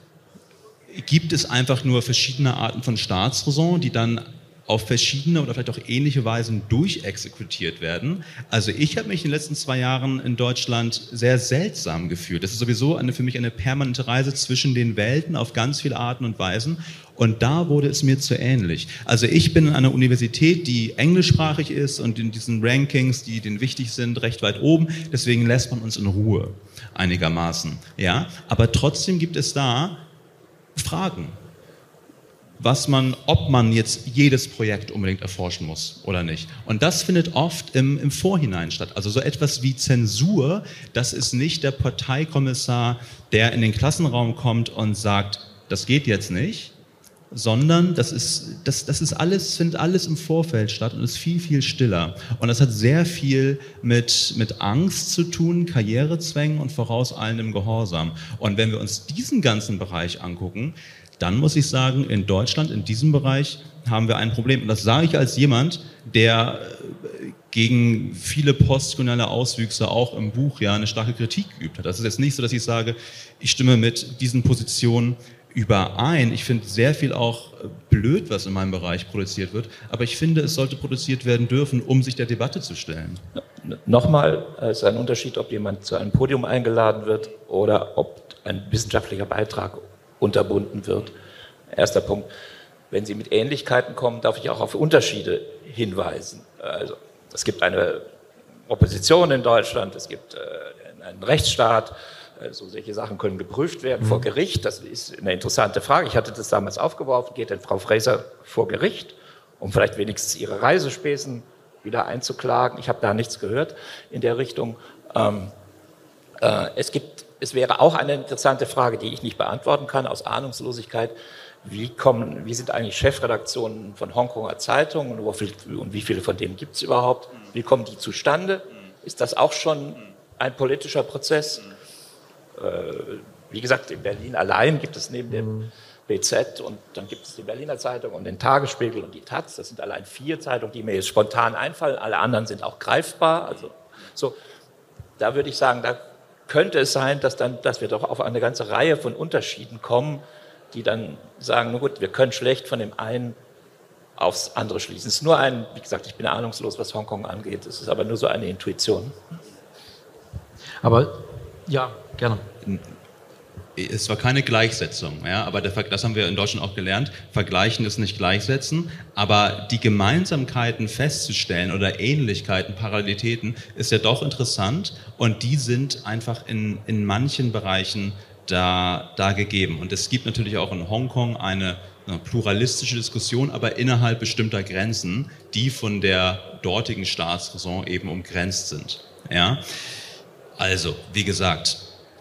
Speaker 3: gibt es einfach nur verschiedene Arten von Staatsräson, die dann auf verschiedene oder vielleicht auch ähnliche Weisen durchexekutiert werden. Also ich habe mich in den letzten zwei Jahren in Deutschland sehr seltsam gefühlt. Das ist sowieso eine, für mich eine permanente Reise zwischen den Welten auf ganz viele Arten und Weisen. Und da wurde es mir zu ähnlich. Also ich bin an einer Universität, die englischsprachig ist und in diesen Rankings, die denen wichtig sind, recht weit oben. Deswegen lässt man uns in Ruhe einigermaßen. Ja? Aber trotzdem gibt es da Fragen. Was man, ob man jetzt jedes Projekt unbedingt erforschen muss oder nicht. Und das findet oft im, im Vorhinein statt. Also so etwas wie Zensur, das ist nicht der Parteikommissar, der in den Klassenraum kommt und sagt, das geht jetzt nicht, sondern das ist, das, das ist alles, findet alles im Vorfeld statt und ist viel, viel stiller. Und das hat sehr viel mit, mit Angst zu tun, Karrierezwängen und vorauseilendem Gehorsam. Und wenn wir uns diesen ganzen Bereich angucken, dann muss ich sagen, in Deutschland, in diesem Bereich, haben wir ein Problem. Und das sage ich als jemand, der gegen viele postkoloniale Auswüchse auch im Buch ja eine starke Kritik geübt hat. Das ist jetzt nicht so, dass ich sage, ich stimme mit diesen Positionen überein. Ich finde sehr viel auch blöd, was in meinem Bereich produziert wird. Aber ich finde, es sollte produziert werden dürfen, um sich der Debatte zu stellen.
Speaker 4: Nochmal, es ist ein Unterschied, ob jemand zu einem Podium eingeladen wird oder ob ein wissenschaftlicher Beitrag unterbunden wird. Erster Punkt. Wenn Sie mit Ähnlichkeiten kommen, darf ich auch auf Unterschiede hinweisen. Also, es gibt eine Opposition in Deutschland, es gibt äh, einen Rechtsstaat, also solche Sachen können geprüft werden mhm. vor Gericht. Das ist eine interessante Frage. Ich hatte das damals aufgeworfen. Geht denn Frau Fraser vor Gericht, um vielleicht wenigstens ihre Reisespesen wieder einzuklagen? Ich habe da nichts gehört in der Richtung. Ähm, äh, es gibt Es wäre auch eine interessante Frage, die ich nicht beantworten kann, aus Ahnungslosigkeit. Wie, kommen, wie sind eigentlich Chefredaktionen von Hongkonger Zeitungen und, und wie viele von denen gibt es überhaupt? Wie kommen die zustande? Ist das auch schon ein politischer Prozess? Äh, wie gesagt, in Berlin allein gibt es neben dem B Z und dann gibt es die Berliner Zeitung und den Tagesspiegel und die Taz. Das sind allein vier Zeitungen, die mir jetzt spontan einfallen. Alle anderen sind auch greifbar. Also, so, da würde ich sagen, da könnte es sein, dass, dann, dass wir doch auf eine ganze Reihe von Unterschieden kommen, die dann sagen, na gut, wir können schlecht von dem einen aufs andere schließen. Es ist nur ein, wie gesagt, ich bin ahnungslos, was Hongkong angeht, es ist aber nur so eine Intuition.
Speaker 2: Aber, ja, gerne.
Speaker 3: Es war keine Gleichsetzung, ja, aber der, das haben wir in Deutschland auch gelernt. Vergleichen ist nicht gleichsetzen, aber die Gemeinsamkeiten festzustellen oder Ähnlichkeiten, Parallelitäten ist ja doch interessant und die sind einfach in, in manchen Bereichen da, da gegeben. Und es gibt natürlich auch in Hongkong eine, eine pluralistische Diskussion, aber innerhalb bestimmter Grenzen, die von der dortigen Staatsräson eben umgrenzt sind. Ja? Also, wie gesagt,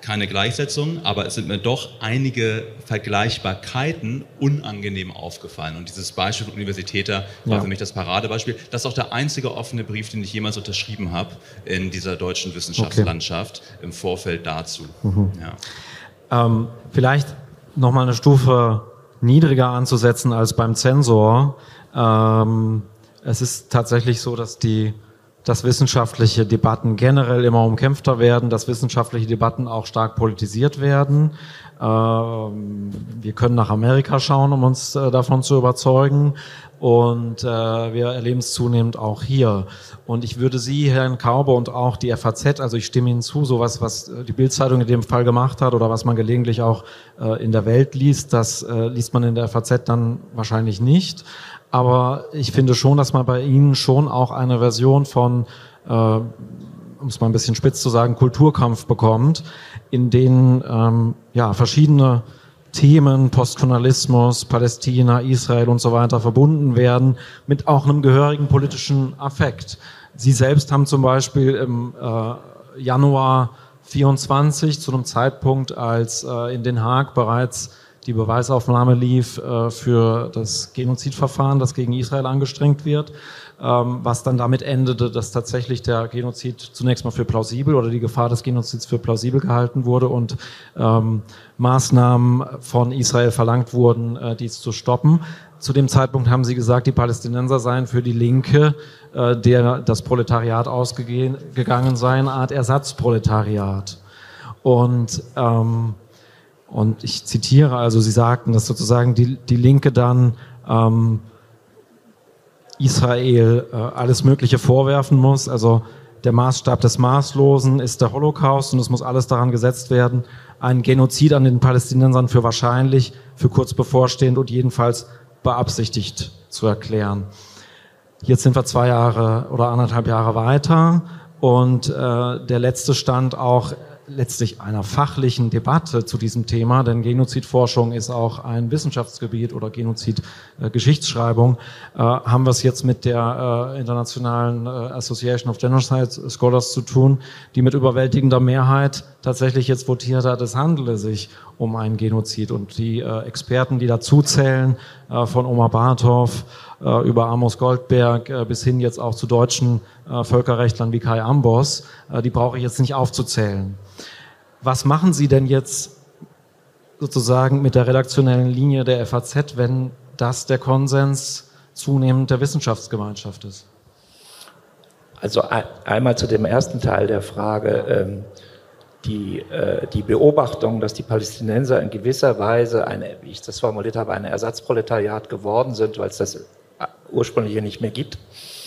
Speaker 3: keine Gleichsetzung, aber es sind mir doch einige Vergleichbarkeiten unangenehm aufgefallen. Und dieses Beispiel von Universitäter war ja für mich das Paradebeispiel. Das ist auch der einzige offene Brief, den ich jemals unterschrieben habe in dieser deutschen Wissenschaftslandschaft, okay, im Vorfeld dazu.
Speaker 2: Mhm. Ja. Ähm, vielleicht nochmal eine Stufe niedriger anzusetzen als beim Zensor. Ähm, es ist tatsächlich so, dass die dass wissenschaftliche Debatten generell immer umkämpfter werden, dass wissenschaftliche Debatten auch stark politisiert werden. Ähm, wir können nach Amerika schauen, um uns äh, davon zu überzeugen. Und äh, wir erleben es zunehmend auch hier. Und ich würde Sie, Herrn Kaube, und auch die F A Z, also ich stimme Ihnen zu, sowas, was die Bild-Zeitung in dem Fall gemacht hat oder was man gelegentlich auch äh, in der Welt liest, das äh, liest man in der F A Z dann wahrscheinlich nicht. Aber ich finde schon, dass man bei Ihnen schon auch eine Version von, äh, um es mal ein bisschen spitz zu sagen, Kulturkampf bekommt, in denen ähm, ja verschiedene Themen, Postkolonialismus, Palästina, Israel und so weiter verbunden werden mit auch einem gehörigen politischen Affekt. Sie selbst haben zum Beispiel im äh, Januar vierundzwanzig, zu einem Zeitpunkt, als äh, in Den Haag bereits die Beweisaufnahme lief äh, für das Genozidverfahren, das gegen Israel angestrengt wird, ähm, was dann damit endete, dass tatsächlich der Genozid zunächst mal für plausibel oder die Gefahr des Genozids für plausibel gehalten wurde und ähm, Maßnahmen von Israel verlangt wurden, äh, dies zu stoppen. Zu dem Zeitpunkt haben Sie gesagt, die Palästinenser seien für die Linke, äh, der das Proletariat ausgegangen sei, eine Art Ersatzproletariat. Und ähm, Und ich zitiere, also Sie sagten, dass sozusagen die, die Linke dann ähm, Israel äh, alles Mögliche vorwerfen muss. Also der Maßstab des Maßlosen ist der Holocaust und es muss alles daran gesetzt werden, einen Genozid an den Palästinensern für wahrscheinlich, für kurz bevorstehend und jedenfalls beabsichtigt zu erklären. Jetzt sind wir zwei Jahre oder anderthalb Jahre weiter und äh, der letzte Stand auch letztlich einer fachlichen Debatte zu diesem Thema, denn Genozidforschung ist auch ein Wissenschaftsgebiet oder Genozid-Geschichtsschreibung, äh, haben wir es jetzt mit der äh, Internationalen äh, Association of Genocide Scholars zu tun, die mit überwältigender Mehrheit tatsächlich jetzt votiert hat, es handele sich um einen Genozid. Und die äh, Experten, die dazu zählen, äh, von Omar Barthoff äh, über Amos Goldberg äh, bis hin jetzt auch zu deutschen äh, Völkerrechtlern wie Kai Ambos, äh, die brauche ich jetzt nicht aufzuzählen. Was machen Sie denn jetzt sozusagen mit der redaktionellen Linie der F A Z, wenn das der Konsens zunehmend der Wissenschaftsgemeinschaft ist?
Speaker 4: Also einmal zu dem ersten Teil der Frage. Ähm, die, äh, die Beobachtung, dass die Palästinenser in gewisser Weise, eine, wie ich das formuliert habe, ein Ersatzproletariat geworden sind, weil es das ursprüngliche nicht mehr gibt,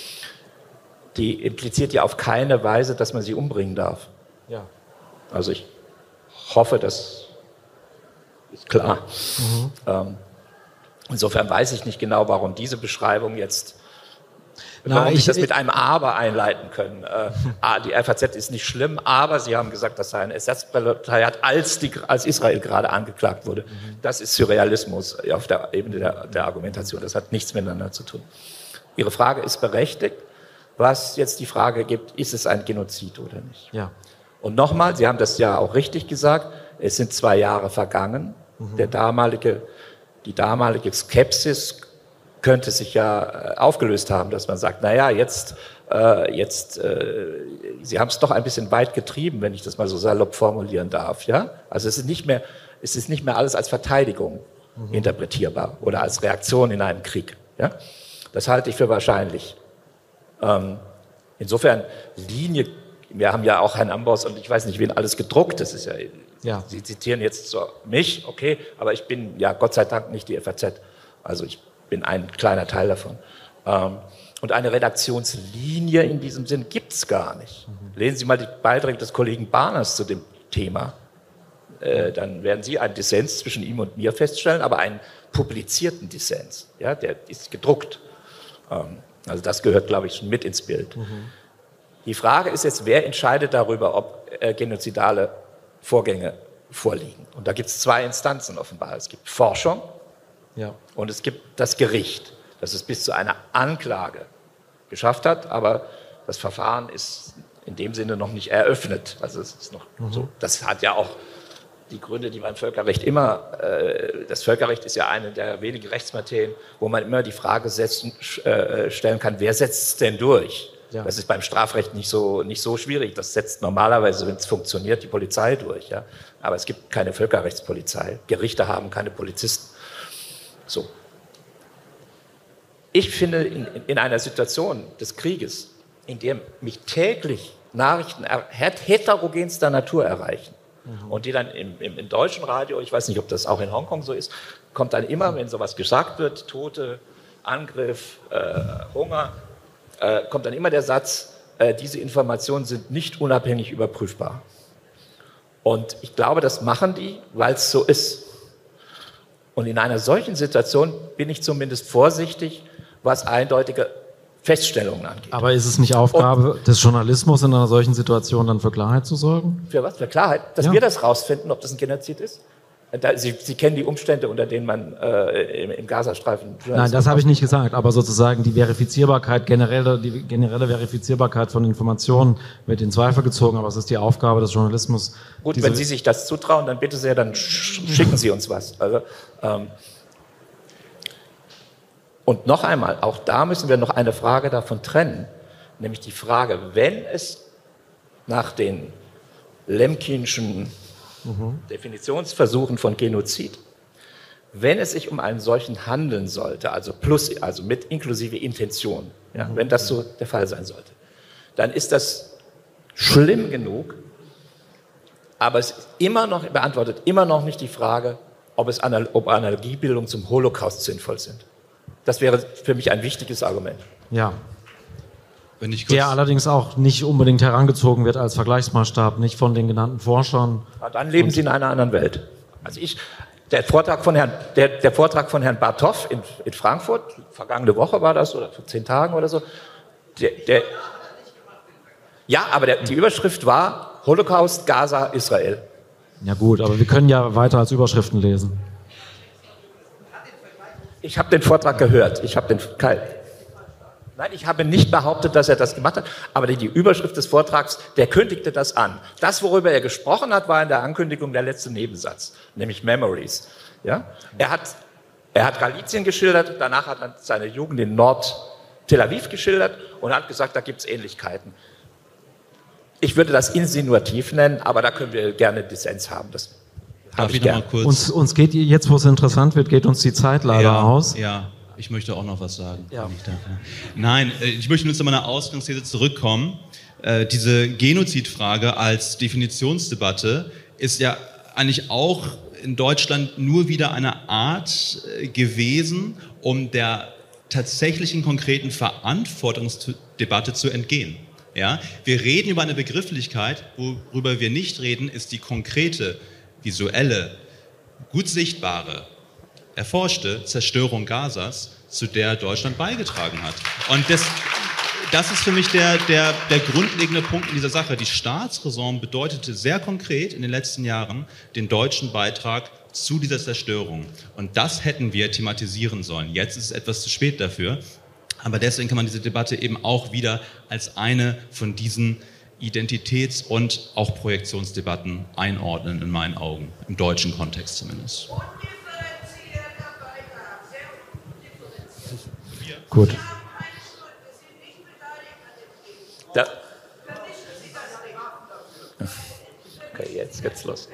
Speaker 4: die impliziert ja auf keine Weise, dass man sie umbringen darf.
Speaker 2: Ja.
Speaker 4: Also ich hoffe, das ist klar. Mhm. Ähm, insofern weiß ich nicht genau, warum diese Beschreibung jetzt,
Speaker 2: Na,
Speaker 4: warum
Speaker 2: ich,
Speaker 4: ich das mit einem Aber einleiten können. Äh, die F A Z ist nicht schlimm, aber Sie haben gesagt, das sei ein Ersatzproletariat, als, die, als Israel gerade angeklagt wurde. Mhm. Das ist Surrealismus auf der Ebene der, der Argumentation. Das hat nichts miteinander zu tun. Ihre Frage ist berechtigt. Was jetzt die Frage gibt, ist es ein Genozid oder nicht?
Speaker 2: Ja.
Speaker 4: Und nochmal, Sie haben das ja auch richtig gesagt, es sind zwei Jahre vergangen. Mhm. Der damalige, die damalige Skepsis könnte sich ja aufgelöst haben, dass man sagt, naja, jetzt, äh, jetzt äh, Sie haben es doch ein bisschen weit getrieben, wenn ich das mal so salopp formulieren darf. Ja? Also es ist nicht mehr, es ist nicht mehr alles als Verteidigung mhm. interpretierbar oder als Reaktion in einen Krieg. Ja? Das halte ich für wahrscheinlich. Ähm, insofern, Linie, wir haben ja auch Herrn Ambos und ich weiß nicht, wen alles gedruckt, das ist ja, ja. Sie zitieren jetzt so mich, okay, aber ich bin ja Gott sei Dank nicht die F A Z, also ich bin ein kleiner Teil davon. Ähm, und eine Redaktionslinie in diesem Sinn gibt es gar nicht. Mhm. Lesen Sie mal die Beiträge des Kollegen Barners zu dem Thema, äh, dann werden Sie einen Dissens zwischen ihm und mir feststellen, aber einen publizierten Dissens, ja, der ist gedruckt. Ähm, Also das gehört, glaube ich, schon mit ins Bild. Mhm. Die Frage ist jetzt, wer entscheidet darüber, ob äh, genozidale Vorgänge vorliegen? Und da gibt es zwei Instanzen offenbar. Es gibt Forschung ja. und es gibt das Gericht, das es bis zu einer Anklage geschafft hat, aber das Verfahren ist in dem Sinne noch nicht eröffnet. Also es ist noch
Speaker 2: mhm. so.
Speaker 4: Das hat ja auch die Gründe, die beim Völkerrecht immer, äh, das Völkerrecht ist ja eine der wenigen Rechtsmaterien, wo man immer die Frage setzen, äh, stellen kann, wer setzt es denn durch? Ja. Das ist beim Strafrecht nicht so, nicht so schwierig. Das setzt normalerweise, wenn es funktioniert, die Polizei durch. Ja? Aber es gibt keine Völkerrechtspolizei. Gerichte haben keine Polizisten. So. Ich finde, in, in einer Situation des Krieges, in der mich täglich Nachrichten heterogenster Natur erreichen, und die dann im, im, im deutschen Radio, ich weiß nicht, ob das auch in Hongkong so ist, kommt dann immer, wenn sowas gesagt wird, Tote, Angriff, äh, Hunger, äh, kommt dann immer der Satz, äh, diese Informationen sind nicht unabhängig überprüfbar. Und ich glaube, das machen die, weil es so ist. Und in einer solchen Situation bin ich zumindest vorsichtig, was eindeutige Feststellungen angeht.
Speaker 2: Aber ist es nicht Aufgabe und des Journalismus, in einer solchen Situation dann für Klarheit zu sorgen?
Speaker 4: Für was? Für Klarheit? Dass ja. wir das rausfinden, ob das ein Genozid ist? Da, Sie, Sie kennen die Umstände, unter denen man äh, im, im Gazastreifen...
Speaker 2: Nein, das habe ich nicht gesagt, aber sozusagen die Verifizierbarkeit, generelle, die generelle Verifizierbarkeit von Informationen wird in Zweifel gezogen, aber es ist die Aufgabe des Journalismus...
Speaker 4: Gut, wenn Sie sich das zutrauen, dann bitte sehr, dann schicken Sie uns was. Also... Ähm, Und noch einmal, auch da müssen wir noch eine Frage davon trennen, nämlich die Frage, wenn es nach den Lemkinschen mhm. Definitionsversuchen von Genozid, wenn es sich um einen solchen handeln sollte, also plus, also mit inklusive Intention, ja, mhm. wenn das so der Fall sein sollte, dann ist das schlimm genug, aber es ist immer noch, beantwortet immer noch nicht die Frage, ob es ob Analogiebildungen zum Holocaust sinnvoll sind. Das wäre für mich ein wichtiges Argument.
Speaker 2: Ja.
Speaker 3: Wenn ich kurz
Speaker 2: der allerdings auch nicht unbedingt herangezogen wird als Vergleichsmaßstab, nicht von den genannten Forschern.
Speaker 4: Ja, dann leben Sie in einer anderen Welt. Also ich, der Vortrag von Herrn, der, der Vortrag von Herrn Bartow in, in Frankfurt, vergangene Woche war das, oder vor zehn Tagen oder so, der, der, ja, aber der, die Überschrift war Holocaust, Gaza, Israel.
Speaker 2: Ja gut, aber wir können ja weiter als Überschriften lesen.
Speaker 4: Ich habe den Vortrag gehört. Ich habe den Nein, ich habe nicht behauptet, dass er das gemacht hat, aber die Überschrift des Vortrags, der kündigte das an. Das, worüber er gesprochen hat, war in der Ankündigung der letzte Nebensatz, nämlich Memories. Ja? Er hat, er hat Galizien geschildert, danach hat er seine Jugend in Nord-Tel Aviv geschildert und hat gesagt, da gibt es Ähnlichkeiten. Ich würde das insinuativ nennen, aber da können wir gerne Dissens haben. Das
Speaker 3: Darf ich noch mal kurz?
Speaker 2: Uns, uns geht jetzt, wo es interessant wird, geht uns die Zeit leider
Speaker 3: ja,
Speaker 2: aus.
Speaker 3: Ja, ich möchte auch noch was sagen.
Speaker 2: Ja.
Speaker 3: Wenn ich darf, ja. Nein, ich möchte nur zu meiner Ausgangsthese zurückkommen. Äh, diese Genozidfrage als Definitionsdebatte ist ja eigentlich auch in Deutschland nur wieder eine Art äh, gewesen, um der tatsächlichen konkreten Verantwortungsdebatte zu entgehen. Ja? Wir reden über eine Begrifflichkeit, worüber wir nicht reden, ist die konkrete, visuelle, gut sichtbare, erforschte Zerstörung Gazas, zu der Deutschland beigetragen hat. Und das, das ist für mich der, der, der grundlegende Punkt in dieser Sache. Die Staatsräson bedeutete sehr konkret in den letzten Jahren den deutschen Beitrag zu dieser Zerstörung. Und das hätten wir thematisieren sollen. Jetzt ist es etwas zu spät dafür. Aber deswegen kann man diese Debatte eben auch wieder als eine von diesen Identitäts- und auch Projektionsdebatten einordnen, in meinen Augen, im deutschen Kontext zumindest.
Speaker 2: Gut.
Speaker 4: Da. Okay, jetzt geht's los.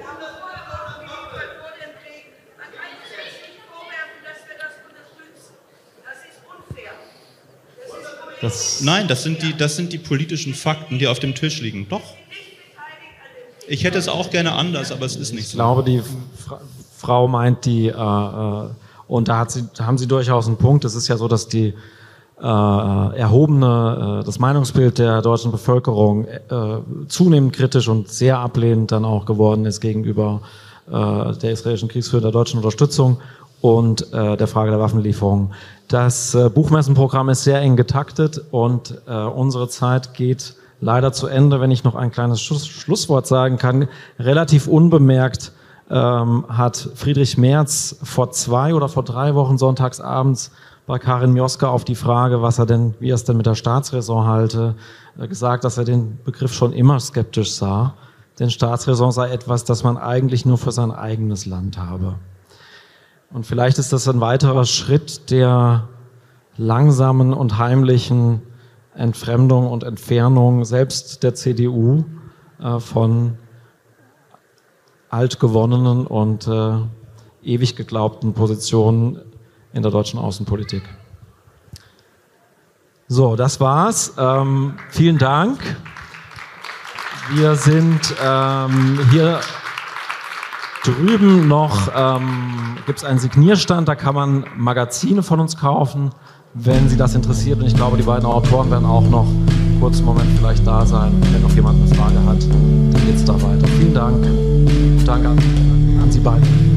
Speaker 2: Das
Speaker 3: Nein, das sind, die, das sind die politischen Fakten, die auf dem Tisch liegen. Doch. Ich hätte es auch gerne anders, aber es ist nicht so.
Speaker 2: Ich glaube, die Fra- Frau meint die, äh, äh, und da, hat sie, da haben Sie durchaus einen Punkt. Es ist ja so, dass die äh, erhobene, äh, das Meinungsbild der deutschen Bevölkerung äh, zunehmend kritisch und sehr ablehnend dann auch geworden ist gegenüber äh, der israelischen Kriegsführung, der deutschen Unterstützung und äh, der Frage der Waffenlieferung. Das äh, Buchmessenprogramm ist sehr eng getaktet und äh, unsere Zeit geht leider zu Ende. Wenn ich noch ein kleines Schluss, Schlusswort sagen kann, relativ unbemerkt ähm, hat Friedrich Merz vor zwei oder vor drei Wochen sonntagsabends bei Karin Mioska auf die Frage, was er denn, wie er es denn mit der Staatsräson halte, gesagt, dass er den Begriff schon immer skeptisch sah. Denn Staatsräson sei etwas, das man eigentlich nur für sein eigenes Land habe. Und vielleicht ist das ein weiterer Schritt der langsamen und heimlichen Entfremdung und Entfernung selbst der C D U äh, von altgewonnenen und äh, ewig geglaubten Positionen in der deutschen Außenpolitik. So, das war's. Ähm, vielen Dank. Wir sind ähm, hier drüben noch, ähm, gibt es einen Signierstand, da kann man Magazine von uns kaufen, wenn Sie das interessiert. Und ich glaube, die beiden Autoren werden auch noch einen kurzen Moment vielleicht da sein. Wenn noch jemand eine Frage hat, dann geht's da weiter. Vielen Dank. Danke an, an Sie beiden.